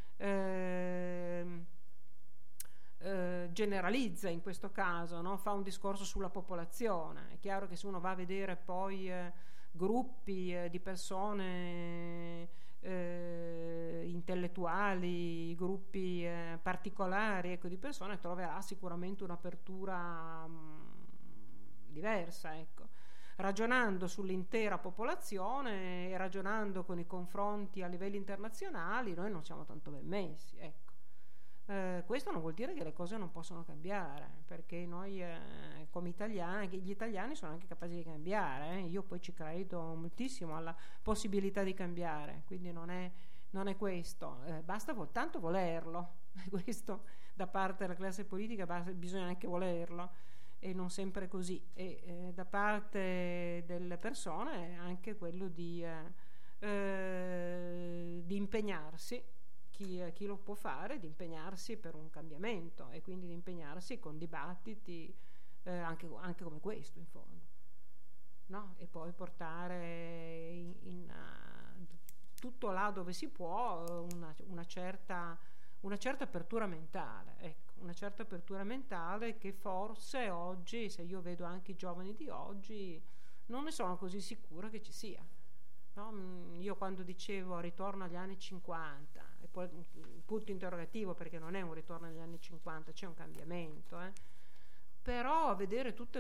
eh, eh, generalizza in questo caso, no? Fa un discorso sulla popolazione. È chiaro che se uno va a vedere poi eh, gruppi eh, di persone Eh, intellettuali, gruppi eh, particolari, ecco, di persone, troverà sicuramente un'apertura mh, diversa, ecco. Ragionando sull'intera popolazione e ragionando con i confronti a livelli internazionali, noi non siamo tanto ben messi, ecco. Eh, questo non vuol dire che le cose non possono cambiare, perché noi eh, come italiani, gli italiani sono anche capaci di cambiare, eh? Io poi ci credo moltissimo alla possibilità di cambiare, quindi non è, non è questo, eh, basta vo- tanto volerlo, questo da parte della classe politica basta, bisogna anche volerlo, e non sempre così, e eh, da parte delle persone anche quello di, eh, eh, di impegnarsi. Chi, chi lo può fare, di impegnarsi per un cambiamento, e quindi di impegnarsi con dibattiti eh, anche, anche come questo, in fondo, no? E poi portare in, in, uh, tutto là dove si può una, una, certa, una certa apertura mentale, ecco, una certa apertura mentale che forse oggi, se io vedo anche i giovani di oggi, non ne sono così sicura che ci sia. No? Io quando dicevo ritorno agli anni cinquanta, e poi un punto interrogativo, perché non è un ritorno agli anni cinquanta, c'è un cambiamento, eh? Però a vedere tutte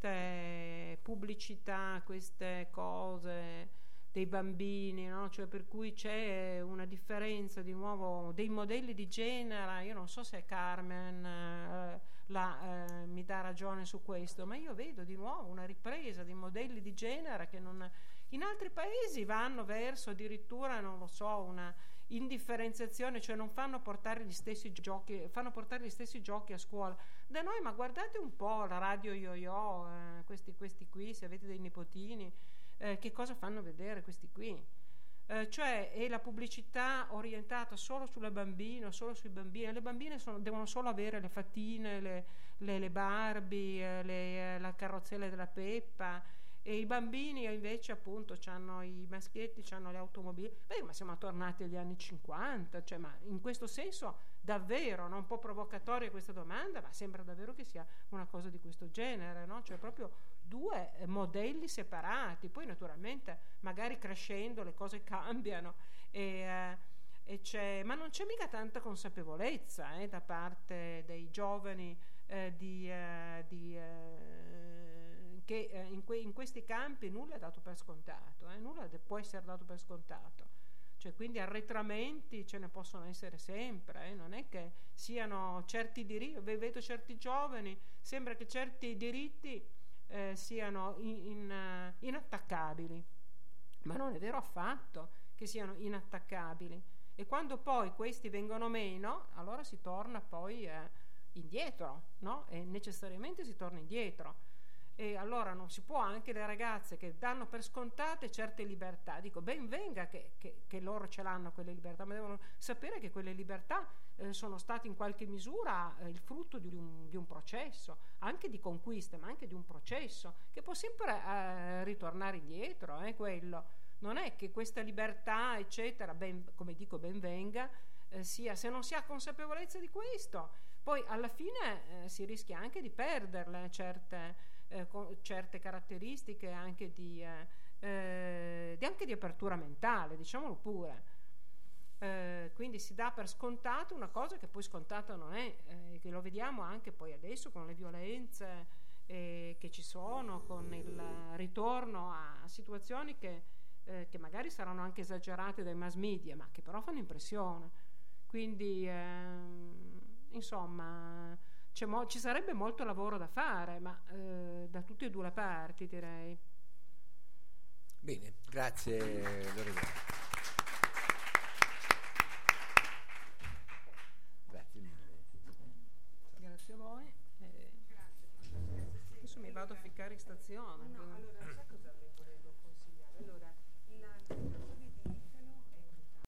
queste pubblicità, queste cose dei bambini, no? Cioè per cui c'è una differenza di nuovo dei modelli di genere, io non so se Carmen eh, la, eh, mi dà ragione su questo, ma io vedo di nuovo una ripresa di modelli di genere che non... In altri paesi vanno verso addirittura, non lo so, una indifferenziazione, cioè non fanno portare gli stessi giochi, fanno portare gli stessi giochi a scuola. Da noi, ma guardate un po' la radio yo-yo, eh, questi, questi qui, se avete dei nipotini, eh, che cosa fanno vedere questi qui? Eh, cioè è la pubblicità orientata solo sulle bambine, solo sui bambini. Le bambine sono, devono solo avere le fattine, le, le, le Barbie, eh, le, la carrozzella della Peppa. E i bambini invece appunto c'hanno, i maschietti hanno le automobili. Beh, ma siamo tornati agli anni cinquanta, cioè, ma in questo senso davvero, no? Un po' provocatoria questa domanda, ma sembra davvero che sia una cosa di questo genere, no? Cioè proprio due modelli separati. Poi naturalmente magari crescendo le cose cambiano, e, eh, e c'è, ma non c'è mica tanta consapevolezza eh, da parte dei giovani eh, di, eh, di eh, che eh, in, que- in questi campi nulla è dato per scontato, eh? Nulla de- può essere dato per scontato, cioè quindi arretramenti ce ne possono essere sempre, eh? Non è che siano certi diritti, vedo certi giovani, sembra che certi diritti eh, siano in, in, uh, inattaccabili, ma non è vero affatto che siano inattaccabili, e quando poi questi vengono meno allora si torna poi eh, indietro, no? E necessariamente si torna indietro. E allora non si può, anche le ragazze che danno per scontate certe libertà, dico ben venga che, che, che loro ce l'hanno quelle libertà, ma devono sapere che quelle libertà eh, sono state in qualche misura eh, il frutto di un, di un processo, anche di conquiste, ma anche di un processo che può sempre eh, ritornare indietro, eh, quello. Non è che questa libertà eccetera, ben, come dico ben venga, eh, sia, se non si ha consapevolezza di questo, poi alla fine eh, si rischia anche di perderle certe Eh, con certe caratteristiche anche di, eh, eh, di anche di apertura mentale, diciamolo pure. Eh, quindi si dà per scontato una cosa che poi scontata non è, eh, che lo vediamo anche poi adesso con le violenze eh, che ci sono, con il ritorno a situazioni che, eh, che magari saranno anche esagerate dai mass media, ma che però fanno impressione. Quindi ehm, insomma C'è mo- ci sarebbe molto lavoro da fare, ma eh, da tutte e due le parti, direi. Bene, grazie Loredana. Grazie mille. Grazie a voi. Eh, Grazie. Adesso mi vado a ficcare in stazione. No, allora, sai cosa le volevo consigliare? Allora, la